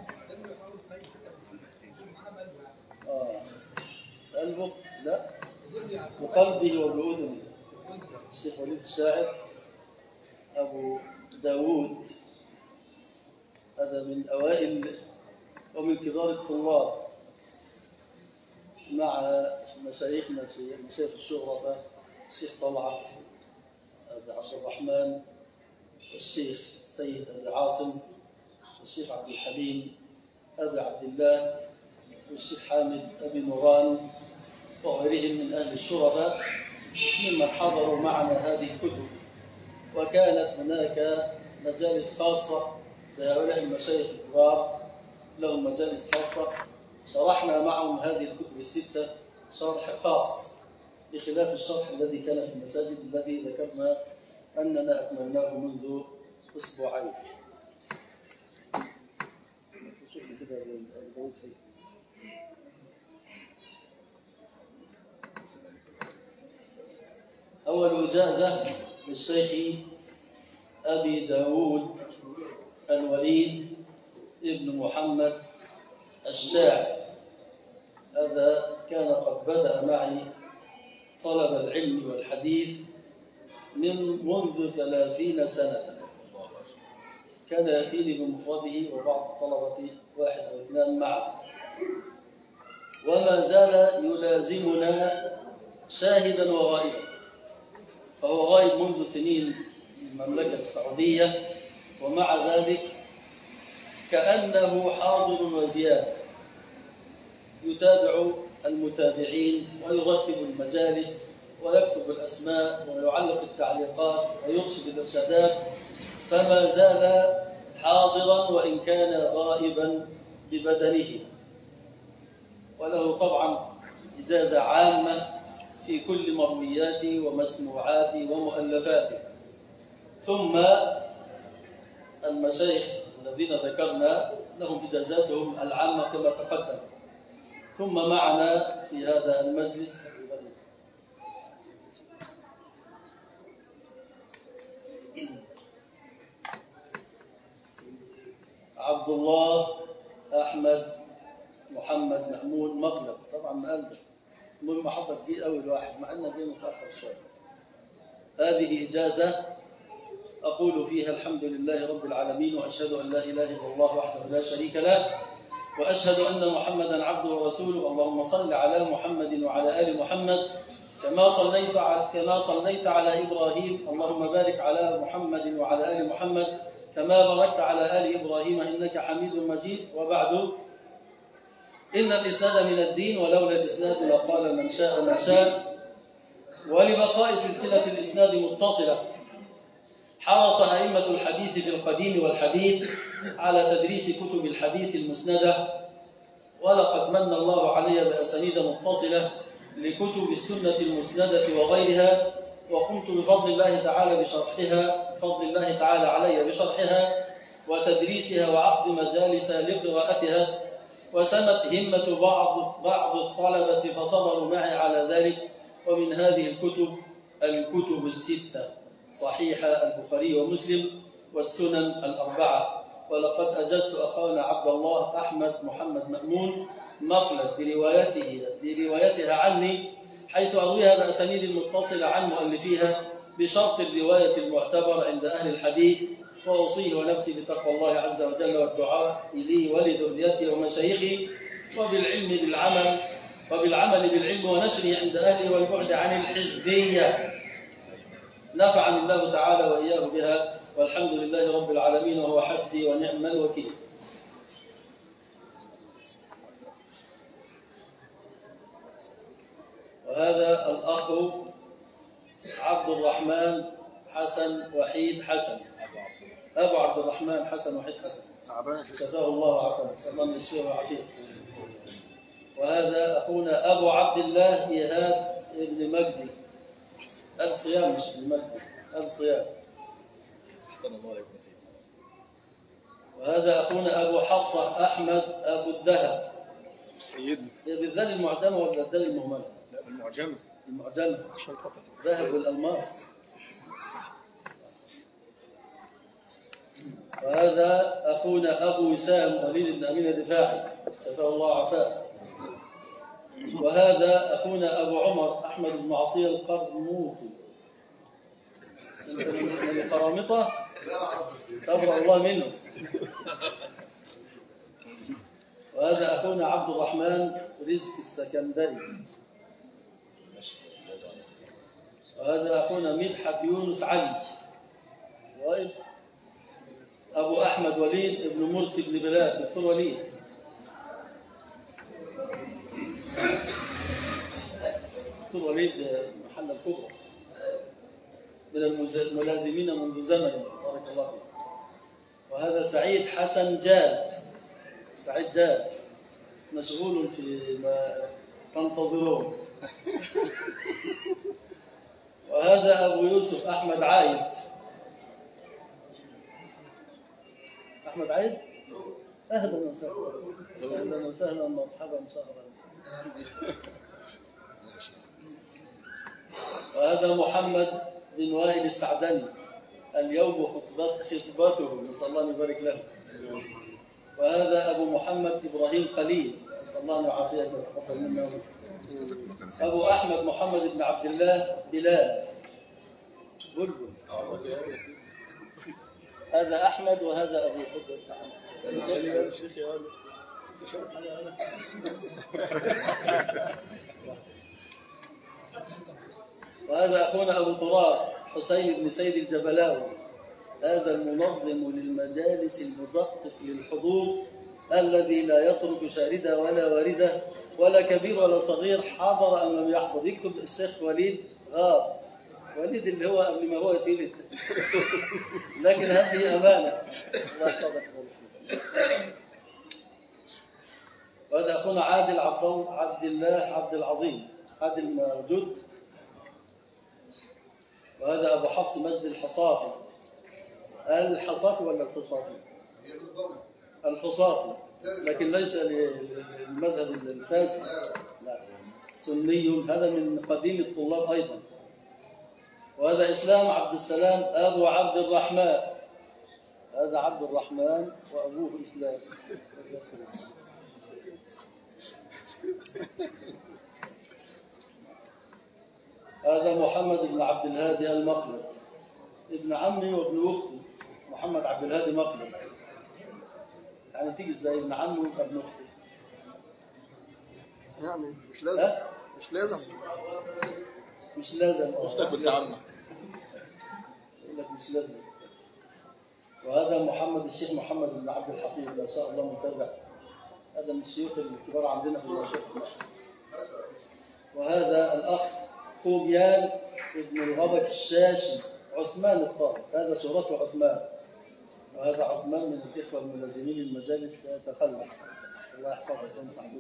آه قلبه لا وقلبه وبأذنه. الشيخ وليد الشاعر أبو داود، هذا من أوائل ومن كبار الطلاب مع مشايخنا مشايخ الشهرة، الشيخ طلعت أبي عبد الرحمن، والشيخ سيد أبي عاصم، والشيخ عبد الحليم أبي عبد الله، والشيخ حامد أبي نوران، وغيرهم من أهل الشرفاء ممن حضروا معنا هذه الكتب. وكانت هناك مجالس خاصة لهؤلاء المشايخ الكبار، لهم مجالس خاصة شرحنا معهم هذه الكتب الستة شرح خاص، بخلاف الشرح الذي كان في المساجد الذي ذكرنا أننا أكملناه منذ أسبوعين. أول إجازة للشيخ أبي داود الوليد ابن محمد الشاعر. هذا كان قد بدأ معي طلب العلم والحديث من منذ ثلاثين سنة. كان يأتيني بمفرده وبعض طلبتي واحد أو اثنان معه، وما زال يلازمنا شاهدا وغائبا. فهو غائب منذ سنين من المملكة السعودية، ومع ذلك كأنه حاضر وزيادة، يتابع المتابعين ويرتب المجالس ويكتب الأسماء ويعلق التعليقات ويرشد الإرشادات، فما زال حاضرا وإن كان غائبا ببدنه. وله طبعا إجازة عامة في كل مروياته ومسموعاته ومؤلفاته. ثم المشايخ الذين ذكرنا لهم إجازاتهم العامة كما تقدم. ثم معنا في هذا المجلس عبد الله أحمد محمد مأمون مقلب. طبعا مقلب المهم حضر دي أول واحد مع أنه جاي متأخر شوية. هذه إجازة أقول فيها الحمد لله رب العالمين، وأشهد أن لا إله إلا الله وحده لا شريك له، وأشهد أن محمدا عبده ورسوله. اللهم صل على محمد وعلى آل محمد كما صليت على كما صليت على إبراهيم. اللهم بارك على محمد وعلى آل محمد كما باركت على آل إبراهيم إنك حميد مجيد. وبعد، إن الإسناد من الدين، ولولا الإسناد لقال من شاء ما شاء. ولبقاء سلسلة الإسناد متصلة حرص أئمة الحديث في القديم والحديث على تدريس كتب الحديث المسندة، ولقد من الله علي بأسانيد متصلة لكتب السنة المسندة وغيرها، وقمت بفضل الله تعالى بشرحها بفضل الله تعالى علي بشرحها وتدريسها وعقد مجالس لقراءتها. وسمت همة بعض بعض الطلبة فصبروا معي على ذلك. ومن هذه الكتب الكتب الستة: صحيح البخاري ومسلم والسنن الأربعة. ولقد أجزت أخانا عبد الله أحمد محمد مأمون مقلد بروايته بروايتها عني، حيث أرويها بأسانيد المتصلة عن مؤلفيها بشرط الرواية المعتبر عند أهل الحديث. وأوصيه ونفسي بتقوى الله عز وجل والدعاء لي ولذريتي ومشايخي، وبالعلم بالعمل وبالعمل بالعلم ونشره عند أهله، والبعد عن الحزبية. نفعني الله تعالى وإياه بها، والحمد لله رب العالمين، وهو حسبي ونعم الوكيل. وهذا الأخ عبد الرحمن حسن وحيد حسن، أبو عبد الرحمن حسن وحيد حسن، شفاه الله وعافاه، الله يشفيه ويعافيه. وهذا أخونا أبو عبد الله إيهاب ابن مجدي الصيام، مش ابن مجدي الصيام. وهذا أخونا أبو حفصة أحمد أبو الذهب. سيدنا بالذال المعجمة ولا الذال المهملة؟ لا المعجمة. المعجمة ذهب والألماس. وهذا أخونا أبو وسام وليد بن أمين الرفاعي، شفاه الله وعافاه. وهذا أخونا أبو عمر أحمد بن عطية القرموطي. من القرامطة تبرأ الله منه. وهذا أخونا عبد الرحمن رزق السكندري. وهذا أخونا مدحت يونس علي. أبو أحمد وليد ابن مرسي بن بلاد، دكتور وليد. دكتور وليد محل الكبرى من الملازمين منذ زمن، بارك الله فيه. وهذا سعيد حسن جاد، سعيد جاد مشغول في ما تنتظرون. وهذا أبو يوسف أحمد عايد. أحمد عايد، أهلا وسهلا، أهلا وسهلا، مرحبا سهلا. وهذا محمد بن وائل السعدني، اليوم خطبته، نسأل الله أن يبارك له. وهذا أبو محمد إبراهيم خليل، نسأل الله أن يعافيك ويتقبل منا. أبو أحمد محمد بن عبد الله بلال بلبل. هذا أحمد وهذا أبو حجر. وهذا أخونا أبو تراب حسين بن سيد الجبلاوي، هذا المنظم للمجالس المدقق للحضور الذي لا يترك شاردة ولا واردة ولا كبير ولا صغير، حضر أم لم يحضر. يكتب الشيخ وليد غاب، وليد اللي هو قبل ما هو يتولد لكن هذه أمانة. الله يحفظك. وهذا أخونا عادل عبد عبد الله عبد العظيم، عادل موجود. وهذا أبو حفص مجد الحصافي. الحصافي ولا الحصافي؟ الحصافي، لكن ليس للمذهب الفاسد، لا، سني، هذا من قديم الطلاب أيضا. وهذا إسلام عبد السلام أبو عبد الرحمن، هذا عبد الرحمن وأبوه إسلام. هذا محمد بن عبد الهادي المقلد، ابن عمي وابن أختي. محمد عبد الهادي مقلد، يعني تيجي ازاي ابن عمي وابن أختي؟ يعني مش لازم. مش لازم مش لازم أختك بنت عمك. يقول لك مش لازم. وهذا محمد الشيخ محمد بن عبد الحفيظ، ما شاء الله متابع، هذا من الشيوخ الكبار عندنا في المنشأة. وهذا الأخ خوبيان ابن الغبك الشاشي عثمان الطاهر، هذا شهرته عثمان. وهذا عثمان من الإخوة الملازمين المجالس يتخلف، الله يحفظه سنة محمود.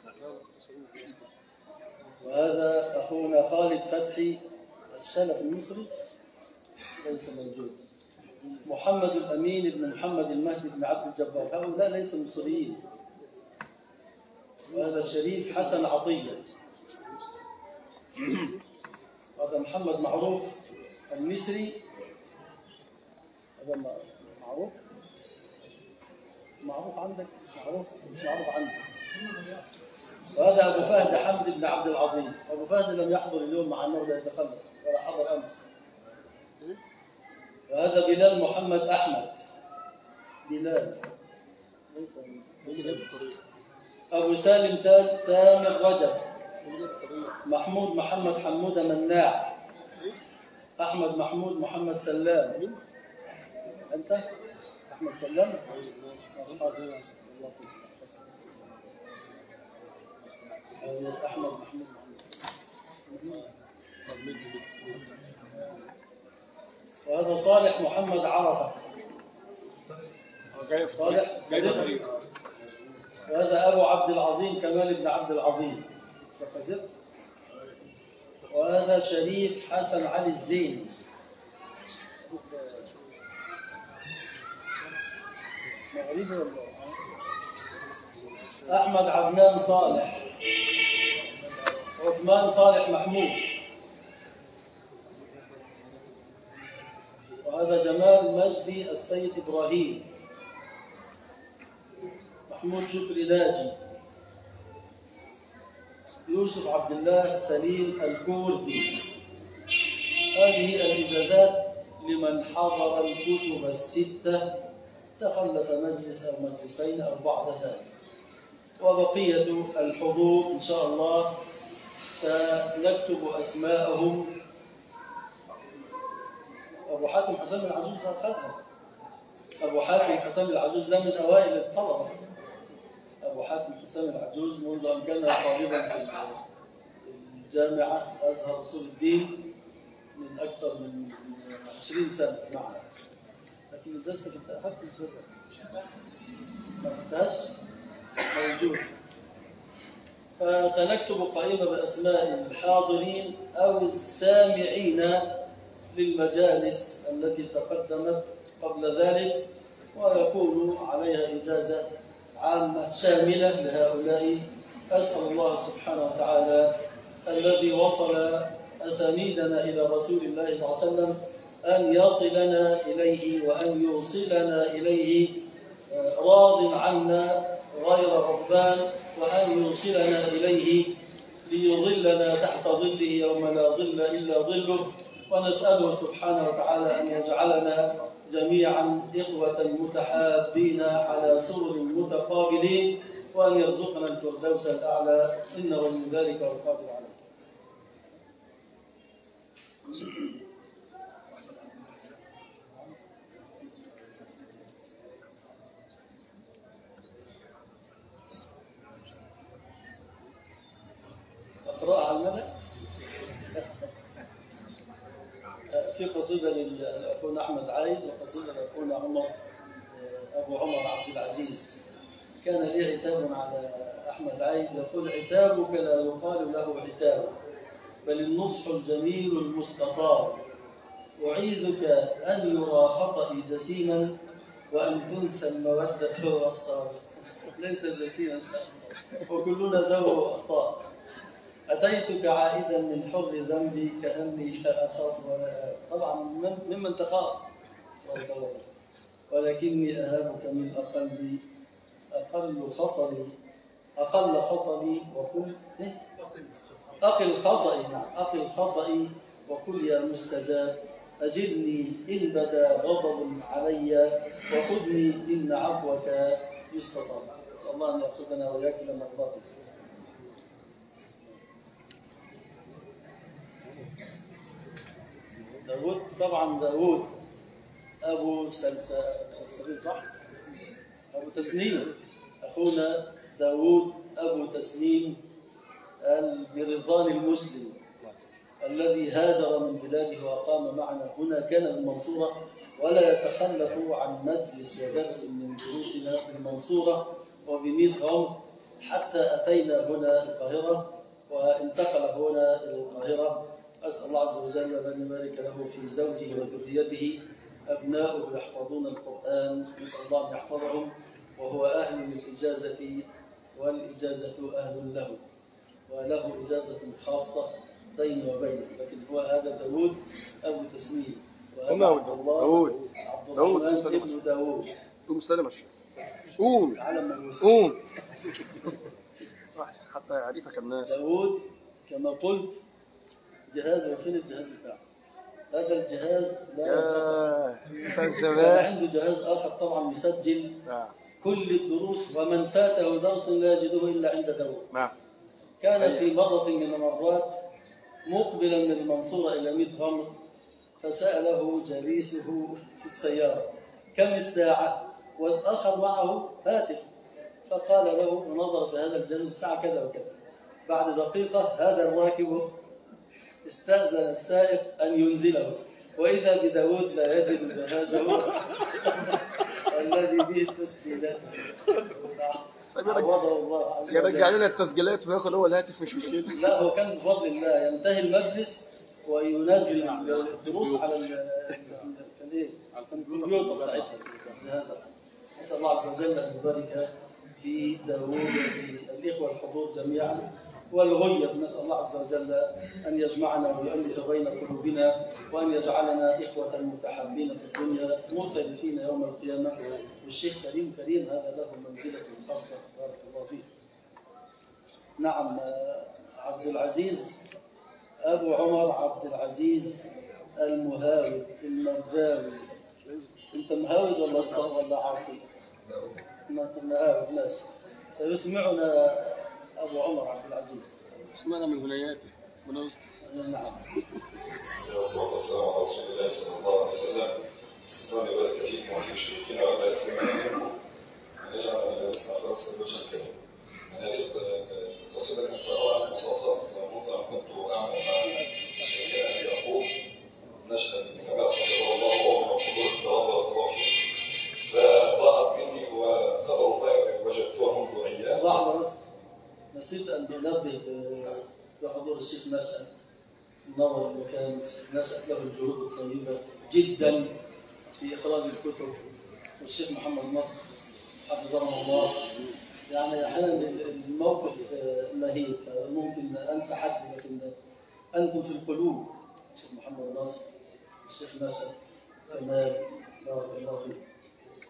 وهذا أخونا خالد فتحي الشلف المصري، ليس موجود. محمد الأمين بن محمد المهدي بن عبد الجبار، هؤلاء ليسوا مصريين. وهذا الشريف حسن عطية. هذا محمد معروف المصري، هذا معروف معروف عندك، معروف مش معروف عندك. وهذا أبو فهد حمد بن عبد العظيم. أبو فهد لم يحضر اليوم مع أنه لا يتخلف ولا حضر أمس. وهذا بلال محمد أحمد، بلال. أبو سالم تامر رجب. محمود محمد حمودة مناع. أحمد محمود محمد سلام. أنت أحمد سلام؟ أحمد محمود وهذا صالح محمد عرفة. صالح وهذا أبو عبد العظيم كمال بن عبد العظيم. وهذا شريف حسن علي الزين. أحمد عدنان صالح. عثمان صالح محمود. وهذا جمال مجدي السيد إبراهيم. محمود شكري ناجي. يوسف عبد الله سليم الكوردي. هذه الإجازات لمن حضر الكتب الستة، تخلف مجلس أو مجلسين أو بعض ذلك. وبقية الحضور إن شاء الله سنكتب أسماءهم. أبو حاتم حسام العجوز هذا أبو حاتم حسام العجوز ده من أوائل الطلبة. أبو حاتم حسام العجوز منذ أن كان طالبا في الجامعة أزهر أصول الدين من أكثر من عشرين سنة معنا، لكن الجزء في أخذت الجزء ما أخذتهاش موجود. فسنكتب قائمة بأسماء الحاضرين أو السامعين للمجالس التي تقدمت قبل ذلك، ويكون عليها إجازة عامة شاملة لهؤلاء. أسأل الله سبحانه وتعالى الذي وصل أسانيدنا إلى رسول الله صلى الله عليه وسلم أن يصلنا إليه وأن يوصلنا إليه، راض عنا غير غضبان، وأن يوصلنا إليه ليظلنا تحت ظله يوم لا ظل إلا ظله. ونسأله سبحانه وتعالى أن يجعلنا جميعا إخوة متحابين على سرر متقابلين، وأن يرزقنا الفردوس الأعلى، إنه من ذلك والقادر عليه. أقرأ على الملأ. في قصيدة لأخونا أحمد عايز، وقصيدة لأخونا عمر أبو عمر عبد العزيز. كان لي عتاب على أحمد عايز يقول: عتابك لا يقال له عتاب، بل النصح الجميل المستطاب. أعيذك أن يرى خطئي جسيما، وأن تنسى المودة والصبر. ليس جسيما وكلنا ذو أخطاء. أتيتك عائدا من حر ذنبي كأني لا أخاف ولا أهاب. طبعا ممن تخاف، ولكني أهابك من أقل أقل خطري أقل خطري وكل أقل خطئي نعم أقل خطئي وكل يا مستجاب. أجدني إن بدا غضب علي، وخذني إن عفوك يستطاع. نسأل الله أن يأخذنا وإياك لما مرضاته. داود، طبعا داود أبو سلسبيل، صح؟ أبو تسنيم. أخونا داود أبو تسنيم البرضان المسلم الذي هاجر من بلاده وأقام معنا هنا، كان بالمنصورة، ولا يتخلف عن مجلس ودرس من دروسنا بالمنصورة وبميت غمر، حتى أتينا هنا القاهرة وانتقل هنا إلى القاهرة. أسأل الله عز وجل أن يبارك له في زوجه وذريته، أبناؤه يحفظون القرآن، نسأل الله أن يحفظهم، وهو أهل للإجازة والإجازة أهل له، وله إجازة خاصة بيني وبينه. لكن هو هذا داود أبو تسنيم، وهذا عبد الله داود عبد الرحمن ابن داود. قوم سلم الشيخ، قوم علم قوم حتى يعرفك الناس. داود كما قلت جهاز، وفين الجهاز بتاعه؟ هذا الجهاز لا كان عنده جهاز آخر طبعا مسجل كل الدروس، ومن فاته درس لا يجده إلا عند داود. كان في مرة من المرات مقبلا من المنصورة إلى ميت غمر، فسأله جليسه في السيارة كم الساعة، والآخر معه هاتف، فقال له ونظر في هذا الجهاز الساعة كذا وكذا. بعد دقيقة هذا الراكب استأذن السائق أن ينزله، وإذا بداود لا يجد جهازه الذي به التسجيلات. عوضه الله عز وجل. يرجع لنا التسجيلات وياخذ هو الهاتف، مش مشكلة. لا، هو كان بفضل الله ينتهي المجلس وينزل الدروس على الكمبيوتر ساعتها جهازه. نسأل الله عز وجل أن يبارك في داود وفي الإخوة الحضور جميعا، والغيب نسأل الله عز وجل أن يجمعنا ويؤلف بين قلوبنا، وأن يجعلنا إخوة متحابين في الدنيا مختلفين يوم القيامة. والشيخ كريم كريم هذا له منزلة خاصة، بارك الله فيه. نعم، عبد العزيز أبو عمر عبد العزيز المهاود المرجاوي. أنت مهاود ولا ولا عاصي؟ مهاود ناس. سيسمعنا أبو عمر عبد العزيز. اسمعنا من هنياته من وسط. نعم. والصلاة والسلام على رسول الله صلى الله عليه وسلم. الله يبارك فيكم وفي شيوخنا ولا يكرمنا منكم، أن يجعل مجالسنا خالصة لوجه الكريم. هذه القصيدة كانت أولا مصاصات موضوع كنت أعمل مع شيخنا أبي يعقوب نشأ كما قدر الله ومن حضور الكرام بارك الله فيه، فضاعت مني وقدر الله وجدتها منذ أيام. لحظة، نسيت أن أنبه بحضور الشيخ نشأ نور المكان. نشأ له الجهود الطيبة جدا في إخراج الكتب، والشيخ محمد نصر حفظه الله. يعني أحيانا الموقف مهيب فممكن أنسى حد، لكن أنتم في القلوب. الشيخ محمد نصر، الشيخ نشأ كمال، بارك الله فيك.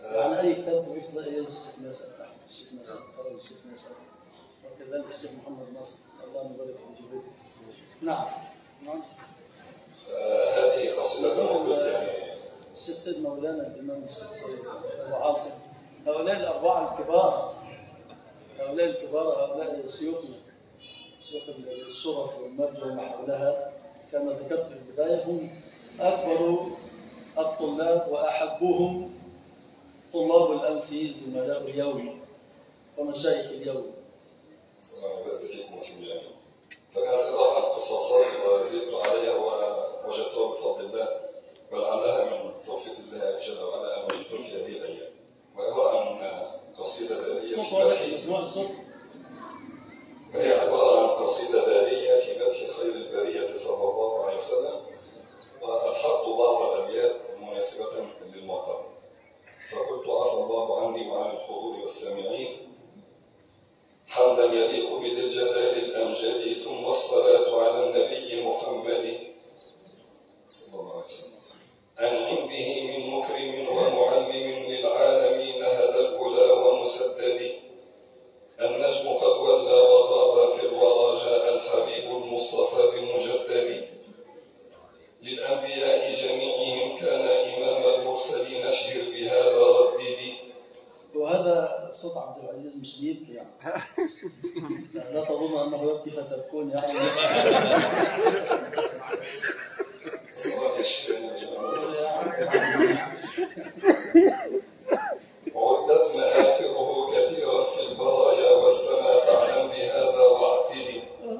عن أي كتاب تبص لا الشيخ ناصر أحمد الشيخ ناصر خرج الشيخ ناصر وكذلك الشيخ محمد ناصر الله يبارك في جهوده. نعم نعم. هذه قصيدة موجودة يعني الشيخ سيد مولانا الإمام الشيخ سيد أبو عاصم هؤلاء الأربعة الكبار هؤلاء الكبار هؤلاء شيوخنا شيوخ الشرف والمرج وما حولها كما ذكرت في البداية هم أكبر الطلاب وأحبهم طلاب الأمس زملاء اليوم ومشايخ اليوم. صلى الله عليه وسلم. فكانت قراءة قصاصات وزدت عليها ووجدتها بفضل الله ولعلها من توفيق الله جل وعلا أن وجدت في هذه الأيام. وعبارة عن قصيدة دارية في مدح وهي عبارة عن قصيدة دارية في مدح خير البرية صلى الله عليه وسلم وألحقت بعض الأبيات مناسبة للمقام فقلت عفى الله عني وعن الحضور والسامعين حمدا يليق بذي الجلال الأمجد ثم الصلاة على النبي محمد صلى الله عليه وسلم أنعم به من مكرم ومعلم للعالمين هدى الأولى ومسدد النجم قد ولى وغاب في الورى جاء الحبيب المصطفى بمجدد للأنبياء جميعهم كان إمام المرسلين اشهر بهذا رددي. وهذا صوت عبد العزيز مش بيبكي يعني. لا تظن أنه يبكي فتبكون يعني. عدت مآثره كثيرا في البرايا والسماء فاعلم بهذا واعقلي.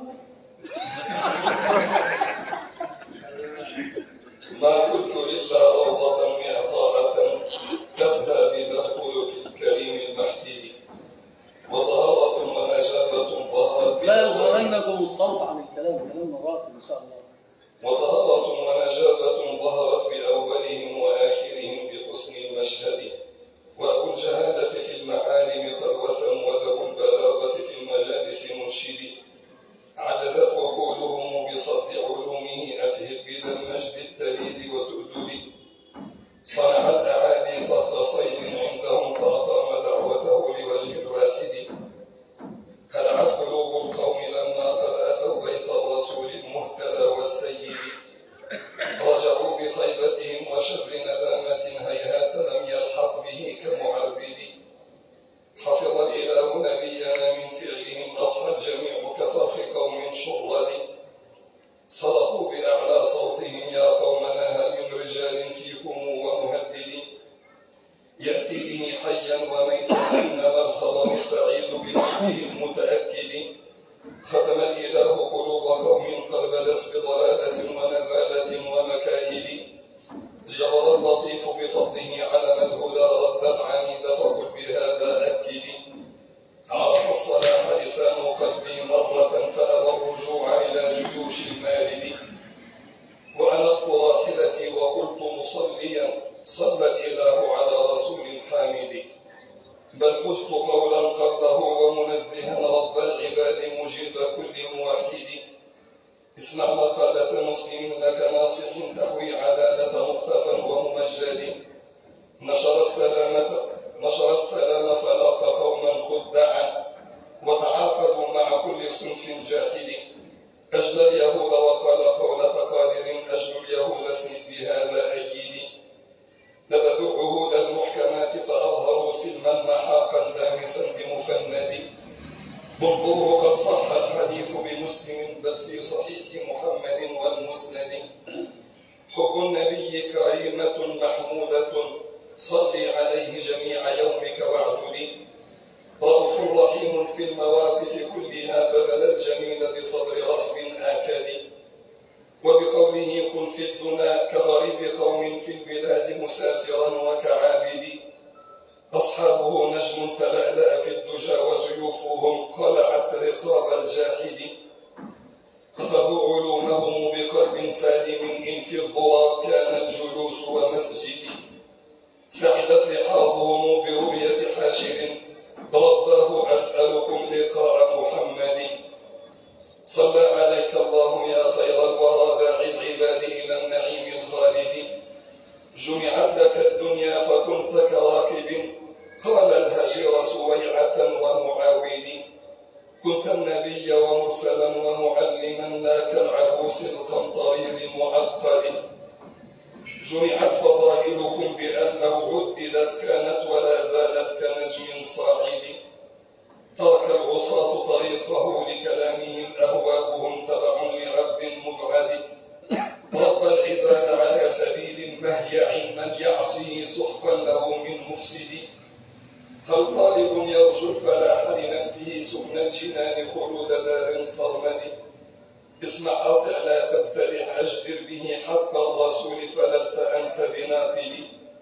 ما قلت إلا روضة معطاءة تفدى بذا الخلق الكريم المحدود وطهارة ونجابة ظهرت لا يظهرنكم الصوت عن الكلام كلام مرات إن شاء الله. وطهارة ونجابة ظهرت بأولهم وآخرهم بحسن المشهد وأبو الجهالة في المعالم قد وسم وذو البلاغة في المجالس منشد عجزت عقولهم بصد علومه أسهل بذا المجد التليد وسؤدد صنع الأعادي فخر صيد عندهم فأقام دعوته لوجه الواحد خلعت قلوب القوم لما قد أتوا بيت الرسول المهتدى والسيد رجعوا بخيبتهم وشر ندامة هيهات لم يلحق به كمعربد حفظ الإله نبينا من فعلهم أضحى الجميع كفرخ قوم شرد صدقوا بأعلى صوتهم يا قومنا هل من رجال فيكم ومهدد يأتي به حيا وميتا إنما الخبر السعيد بموته المتأكد ختم الإله قلوب قوم قد بدت بضلالة ونذالة ومكائد جبر اللطيف بفضله علم الهدى رد العنيد فقل بهذا أكد عرف الصلاح لسان قلبي مرة فأبى الرجوع إلى جيوش المارد وأنفت راحلتي وقلت مصليا صلى الإله على رسول حامد بل فزت قولا قبله ومنزها رب العباد مجيب كل موحد اسمع مقالة مسلم لك ناصح تحوي عدالة مقتفى وممجد نشر السلامة نشر السلام فلاق قوما خدعا وتعاقدوا مع كل صنف جاحد أجل اليهود وقال قولة قادر أجل اليهود اسند بهذا أيدي نبذوا عهود المحكمات فأظهروا سلما محاقا دامسا بمفند انظروا قد صح الحديث بمسلم بل في صحيح محمد والمسند حب النبي كريمة محمودة صل عليه جميع يومك واعتد رؤوف رحيم في المواقف كلها بذل الجميل بصبر رحب آكد وبقوله كن في الدنا كغريب قوم في البلاد مسافرا وكعابد أصحابه نجم تلألأ في الدجى وسيوفهم قلعت رقاب الجاحد أخذوا علومهم بقلب سالم إن في الضوى كان الجلوس ومسجد سعدت لحاظهم برؤية حاشر رباه أسألكم لقاء محمد صلى عليك الله يا خير الورى داعي العباد إلى النعيم الخالد جمعت لك الدنيا فكنت كراكب قال الهجير سويعة ومعاود كنت النبي ومرسلا ومعلما لا كالعبوس القنطري المعقد جمعت فضائلكم بأن لو عددت كانت ولا زالت كنجم صاعد ترك العصاة طريقه لكلامهم أهواؤهم تبع لعبد مبعد رب العباد على سبيل مهيع من يعصيه سحقا له من مفسد هل طالب يرجو الفلاح لنفسه سكن الجنان خلود دار صرمد اسمع أطع لا تبتلع أجدر به حق الرسول فلست أنت بناقل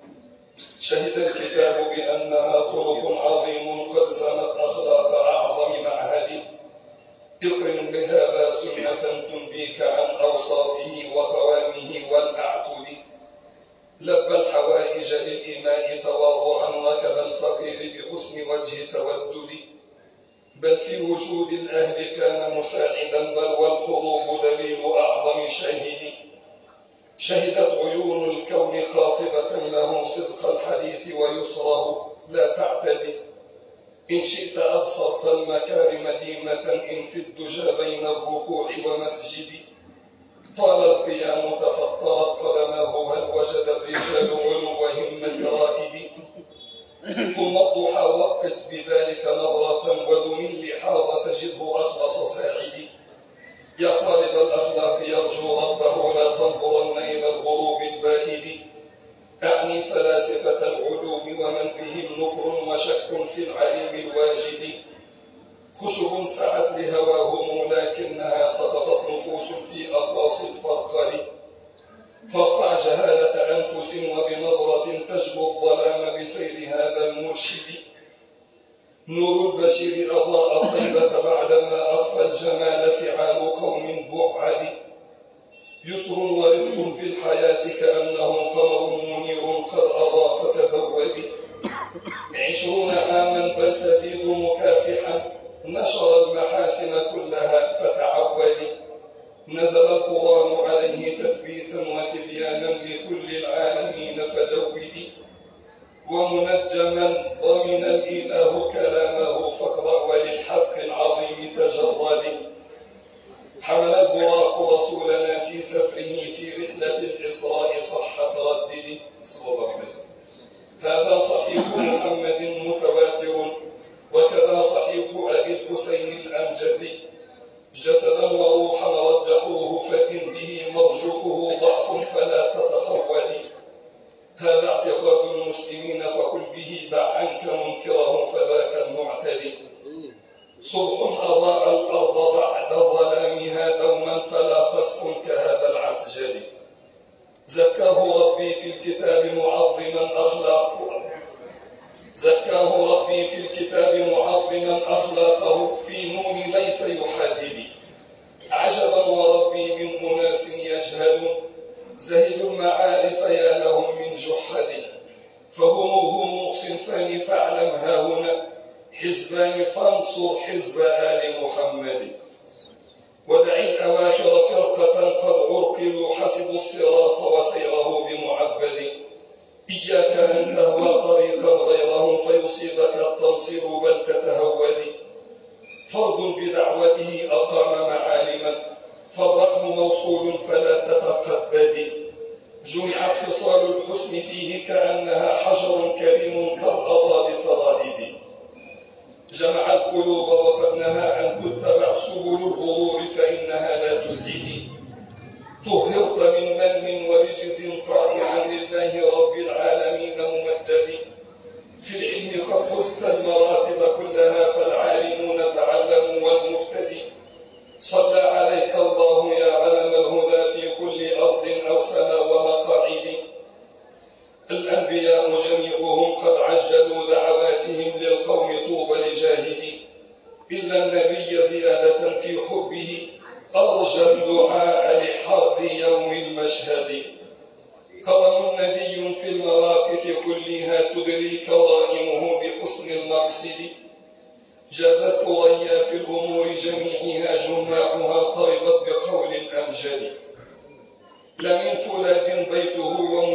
شهد الكتاب بأنها خلق عظيم قد زنت أخلاق أعظم معهد اقرن بهذا سنة تنبيك عن أوصافه وقوامه والأعتد لبى الحوائج للإماء تواضعا وكذا الفقير بحسن وجه تودد بل في وجود الأهل كان مساعدا بل والحروف دليل أعظم شاهد شهدت عيون الكون قاطبة له صدق الحديث ويسره لا تعتدي إن شئت أبصرت المكارم ديمة إن في الدجى بين الركوع ومسجد طال القيام تفطرت قدماه هل وجد الرجال علو همة رائد ثم الضحى وقت بذلك نظرة ودم اللحاظ تجده أخلص ساعد يا طالب الأخلاق يرجو ربه لا تنظرن إلى الغروب البائد أعني فلاسفة العلوم ومن بهم نكر وشك في العليم الواجد خشب سعت لهواهم لكنها سقطت نفوس في أقاصي الفرقر فارفع جهالة أنفس وبنظرة تجبو الظلام بسير هذا المرشد نور البشير أضاء الطيبة بعدما أخفى الجمال فعال قوم بعد يسر ورفق في الحياة كأنه قمر منير قد أضاء فتزود عشرون عاما بل تزيد مكافحا نشر المحاسن كلها فتعود نزل القرآن عليه تثبيتا وتبيانا لكل العالمين فجود ومنجما ضمن الإله كلامه فاقرأ وللحق العظيم تجرد حمل البراق رسولنا في سفره في رحلة الإسراء صح تردد صلى الله عليه وسلم هذا صحيح محمد متواتر وكذا صحيح أبي الحسين الأمجد جسدا وروحا رجحوه فإن به مرجحه ضعف فلا تتخول هذا اعتقاد المسلمين فقل به دع عنك منكره فذاك المعتدي صبح أضاء الأرض بعد ظلامها دوما فلا خسف كهذا العسجد زكاه ربي في الكتاب معظما أخلاقه زكاه ربي في الكتاب معظما أخلاقه في نور ليس يحادد عجبا وربي من أناس يجهلون زهدوا المعارف يا لهم من جحد فهم هم صنفان فاعلم ها هنا حزبان فانصر حزب آل محمد ودع الأواخر فرقة قد عرقلوا حسبوا الصراط وسيره بمعبد إياك أن تهوى طريقا غيرهم فيصيبك التنصير بل تتهود فرد بدعوته أقام معالما فالرحم موصول فلا تتقبد جمعت خصال الحسن فيه كأنها حجر كريم كالأضى بفرائد جمع القلوب وقد نهى أن تتبع سبل الغرور فإنها لا تسعد طهرت من من ورجز طائعا لله رب العالمين ممجد في العلم قد حست المراتب كلها فالعالمون تعلموا والمهتدي صلى عليك الله يا علم الهدى في كل أرض أو سماء ومقاعد الأنبياء جميعهم قد عجلوا دعواتهم للقوم طوبى لجاهد إلا النبي زيادة في حبه أرجى الدعاء لحرب يوم المشهد قوم نبي في المواقف كلها تدري كرائمه بحسن المقصد جازت ثريا في الأمور جميعها جماعها طربت بقول أمجد لا من فولاذ بيته ومش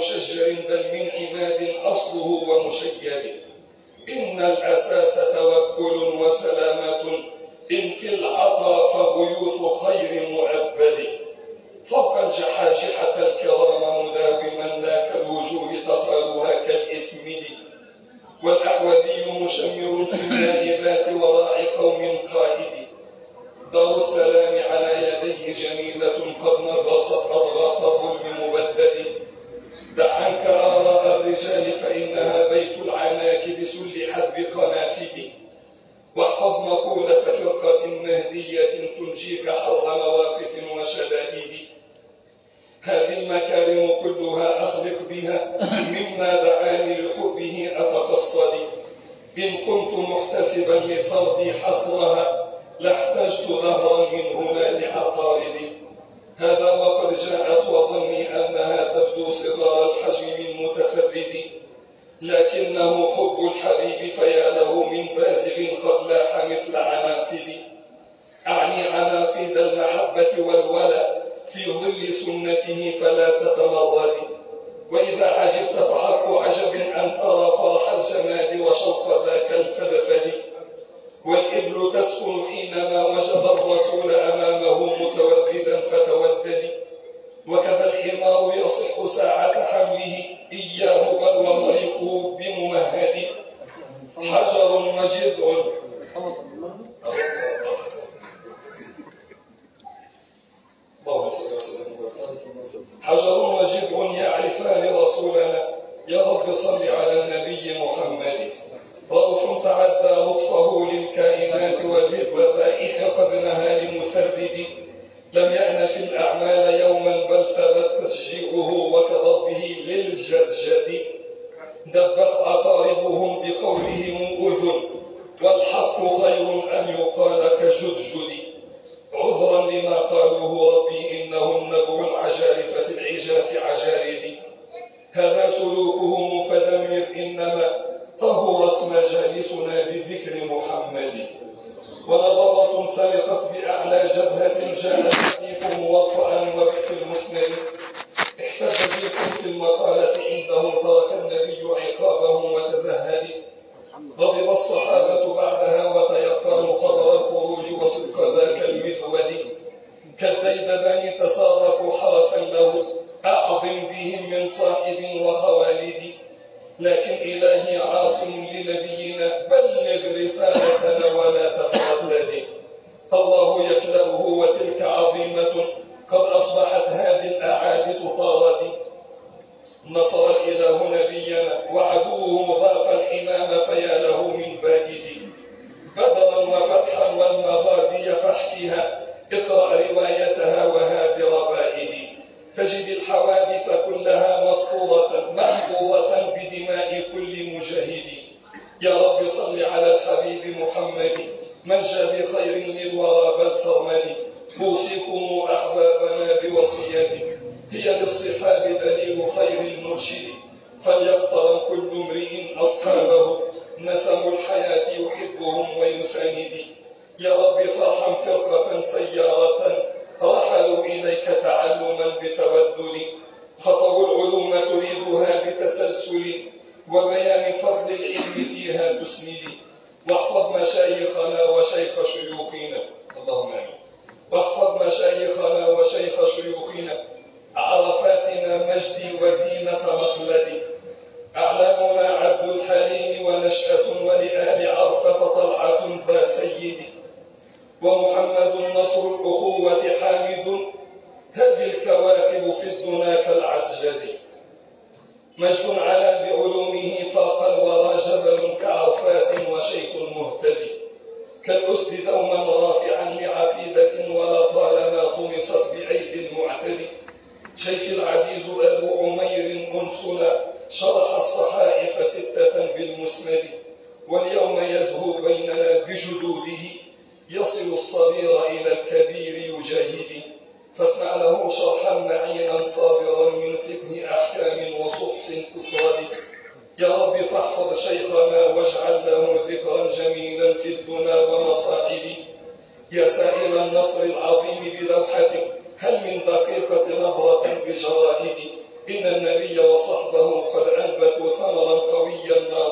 مشجر بل من عماد أصله ومشيد. إن الأساس توكل وسلامة، إن في العطا فبيوت خير مؤبد. فوق الجحاجحة الكرام مداوما لا كالوجوه تخالها كالإثمد. والأحوذي مشمر في النائبات وراء قوم قائد. دار السلام على يديه جميلة قد نغصت أضغاث الظلم مبدد. دع عنك آراء الرجال فإنها بيت العناكب سلحت بقنافذ. واحفظ مقولة فرقة مهدية تنجيك حر مواقف وشدائد. هذه المكارم كلها أخلق بها مما دعاني لحبه أتقصدي. إن كنت محتسبا لفرضي حصرها لاحتجت ظهرا من هنا لعطاردي. هذا وقد جاءت وظني أنها تبدو صغار الحجم من متفرد، لكنه حب الحبيب فيا له من بازغ قد لاح مثل عناقد. أعني عناقد المحبة والولاء في ظل سنته فلا تتمرد. وإذا عجبت فحق عجب أن ترى فرح الجماد وشوق ذاك الفدفد. والإبل تسكن حينما وجد الرسول أمامه متوددا فتودد. وكذا الحمار يصح ساعة حمله إياه بل وطريقه بممهد. حجر وجذع حجر وجذع يعرفان رسولنا. يا رب صل على النبي محمد. رؤوف تعدى لطفه للكائنات وبالذبائح قد نهى لمثردد. لم يأن في الأعمال يوما بل ثبت تشجيعه وكضربه للجدجد. دبت عقاربهم بقولهم أذن والحق خير أن يقال كجدجد. عذرا لما قالوه ربي إنهم نبع العجارفة العجاف عجاردي. هذا سلوكهم فدمر إنما طهرت مجالسنا بذكر محمد. ونظرة سرقت بأعلى جبهة جاء الحديث موطئا وبك المسند. احتج جيف في المقالة عندهم ترك النبي عقابهم وتزهد. غضب الصحابة بعدها وتيقنوا خبر الخروج وصدق ذاك المذود. كالديدبان تصادقوا حرسا له أعظم بهم من صاحب وخوالد. لكن إلهي عاصم لنبينا بلغ رسالتنا ولا تتردد. الله يكلبه وتلك عظيمة قد أصبحت هذه الأعادي تطارد. نصر الإله نبينا وعدوه ذاق الحمام فيا له من بائد. بدرا وفتحا والمغازي فاحكيها اقرأ روايتها وهذه ربائد. تجد الحوادث كلها مسطورة محفوظة بدماء كل مجاهد. يا رب صل على الحبيب محمد من جاء بخير للورى بل سرمد. أوصيكم أحبابنا بوصيتي هي للصحاب دليل خير المرشد. فليخترن كل امرئ أصحابه نسم الحياة يحبهم ويساند. يا رب فارحم فرقة سيارة رحلوا إليك تعلما بتودد. خطبوا العلوم تريدها بتسلسل وبيان فضل العلم فيها تسند. واحفظ مشايخنا وشيخ شيوخنا اللهم آمين. واحفظ مشايخنا وشيخ شيوخنا عرفاتنا مجدي وزينة مقلدي. أعلامنا عبد الحليم ونشأة ولآل عرفة طلعة ذا سيدي. ومحمد نصر الأخوة حامد هذه الكواكب في الدنا كالعسجد. مجد على بعلومه فاق الورى جبل كعرفات وشيخ مهتدي. كالأسد دوما رافعا لعقيدة ولا طالما طمست بأيدي المعتدي. شيخ العزيز أبو عمير أنسنا شرح الصحائف ستة بالمسند. واليوم يزهو بيننا بجدوده يصل الصغير إلى الكبير يجاهد. فاسمع له شرحا معينا صابرا من فقه أحكام وصح تسرد. يا رب فاحفظ شيخنا واجعل له ذكرا جميلا في الدنا ومصائد. يا سائل النصر العظيم بلوحة هل من دقيقة نظرة بجرائد. إن النبي وصحبه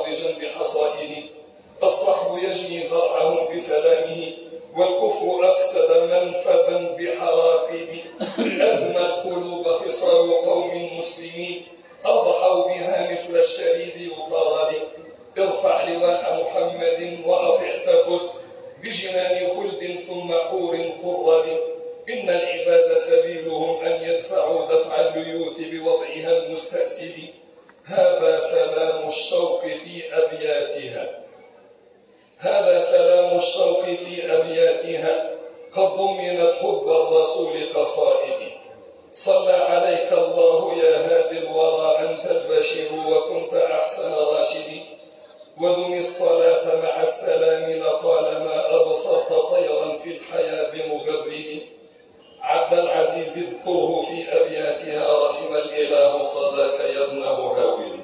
ناضجا بحصائد، الصحب يجني زرعهم بسلامه، والكفر أفسد منفذا بحراقد. أدمى القلوب خصال قوم مسلمين، أضحوا بها مثل الشريد يطارد. ارفع لواء محمد وأطع تفز، بجنان خلد ثم حور فرد. إن العباد سبيلهم أن يدفعوا دفع الليوث بوضعها المستأسد. هذا سلام الشوق في أبياتها هذا سلام الشوق في أبياتها قد ضمنت حب الرسول قصائد. صلى عليك الله يا هادي الورى، أنت البشير وكنت أحسن راشد. وذم الصلاة مع السلام لطالما أبصرت طيرا في الحياة بمغرد. عبد العزيز اذكره في أبياتها، رحم الإله صداك يا ابن هاوي.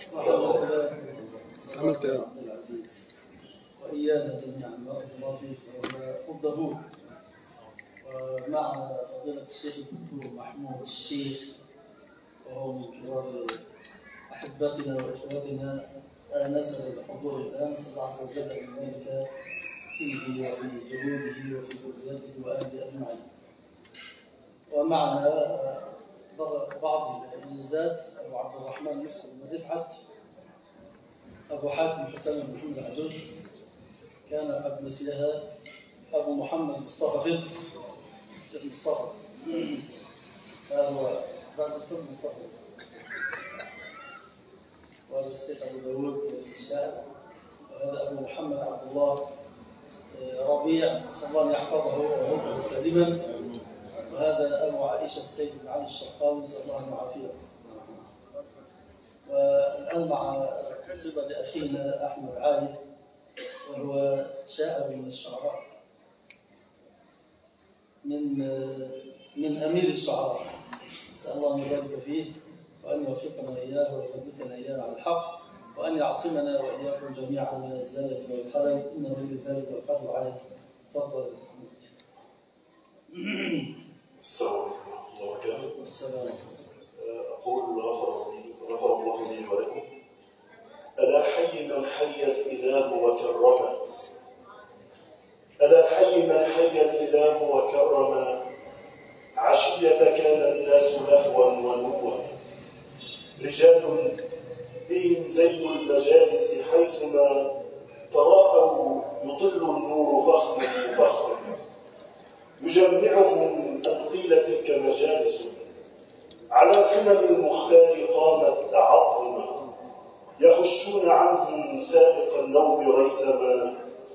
عملت ايه؟ وإيانا جميعا بارك الله فيك وفضه. ومعنا فضيلة الشيخ الدكتور محمود الشيخ، وهو من كبار أحبتنا وإخواتنا، نسأل بحضوره الآن، نسأل الله عز وجل أن يبارك فيه وفي جهوده وفي ذريته وأهله أجمعين. ومعنا بعض الإجازات: أبو عبد الرحمن مسلم بن رفعت، أبو حاتم حسين بن محمد العجوز، كان قد نسيها أبو محمد مصطفى فضل، الشيخ مصطفى، هذا هو بعد الشيخ مصطفى، وهذا الشيخ أبو داود الشاعر، وهذا أبو محمد عبد الله ربيع، نسأل الله أن يحفظه ويرده سالما، وهذا أبو عائشة السيد بن علي الشرقاوي، نسأل الله أن يعافيه. والآن مع صلة لأخينا أحمد عايد، وهو شاعر من الشعراء، من من أمير الشعراء، نسأل الله أن يبارك فيه وأن يوفقنا إياه ويثبتنا إياه على الحق، وأن يعصمنا وإياكم جميعا من الزلل والخلل، إنه لذلك والقدر عليه. تفضل. السلام عليكم ورحمة الله وبركاته. والسلام. أقول غفر الله لي ولكم: ألا حي من حي الإله وكرم، ألا حي من حي الإله وكرم، عشية كان الناس لهوا ونوا، رجال بهم زين المجالس حيثما تراءوا يطل النور فخم فخم، يجمعهم أن قيل تلك مجالس، على سنن المختار قامت تعظما، يهشون عنهم سابق النوم ريثما،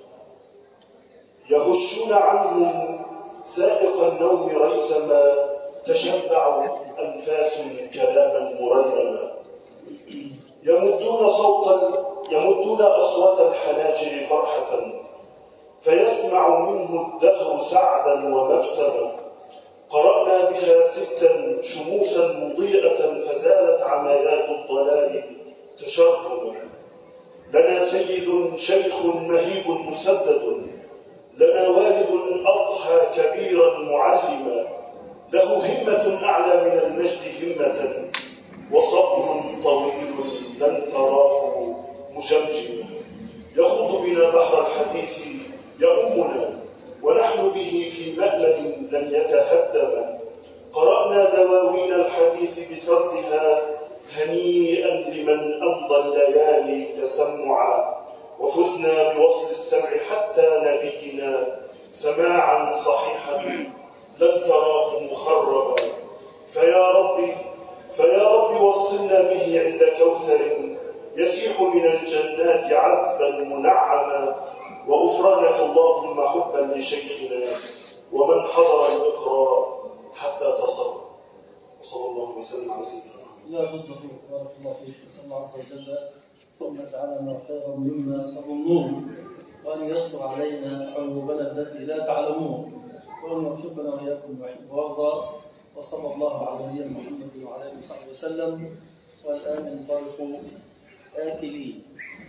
يهشون عنهم سابق النوم ريثما، تشبع أنفاس كلاما مرنما، يمدون صوتا يمدون أصوات الحناجر فرحة، فيسمع منه الدهر سعدا ومبسما، قرأنا بها ستا شموسا مضيئة، فزالت عمايات الضلال تشرذما، لنا سيد شيخ مهيب مسدد، لنا والد أضحى كبيرا معلما، له همة أعلى من المجد همة، وصبر طويل لن تراه مجمجما، يخوض بنا بحر الحديث يؤمنا، ونحن به في مألم لن يتهدم، قرأنا دواوين الحديث بسردها، هنيئا لمن أمضى الليالي تسمعا، وفزنا بوصل السمع حتى نبينا، سماعا صحيحا لن تراه مخربا، فيا ربي فيا رب وصلنا به عند كوثر يسيح من الجنات عذبا منعما، وغفرانك اللهم حبا لشيخنا ومن حضر الإقرار حتى تصل. وصلى الله وسلم على سيدنا محمد. لا فضل فيك، بارك الله فيك، نسأل الله عز وجل أن يجعلنا خيرا مما تظنون، وأن يستر علينا عيوبنا التي لا تعلمون، وأن يوفقنا وإياكم ويحب ويرضى. وصلى الله على نبينا محمد وعلى آله وصحبه وسلم. والآن ننطلق آكلين.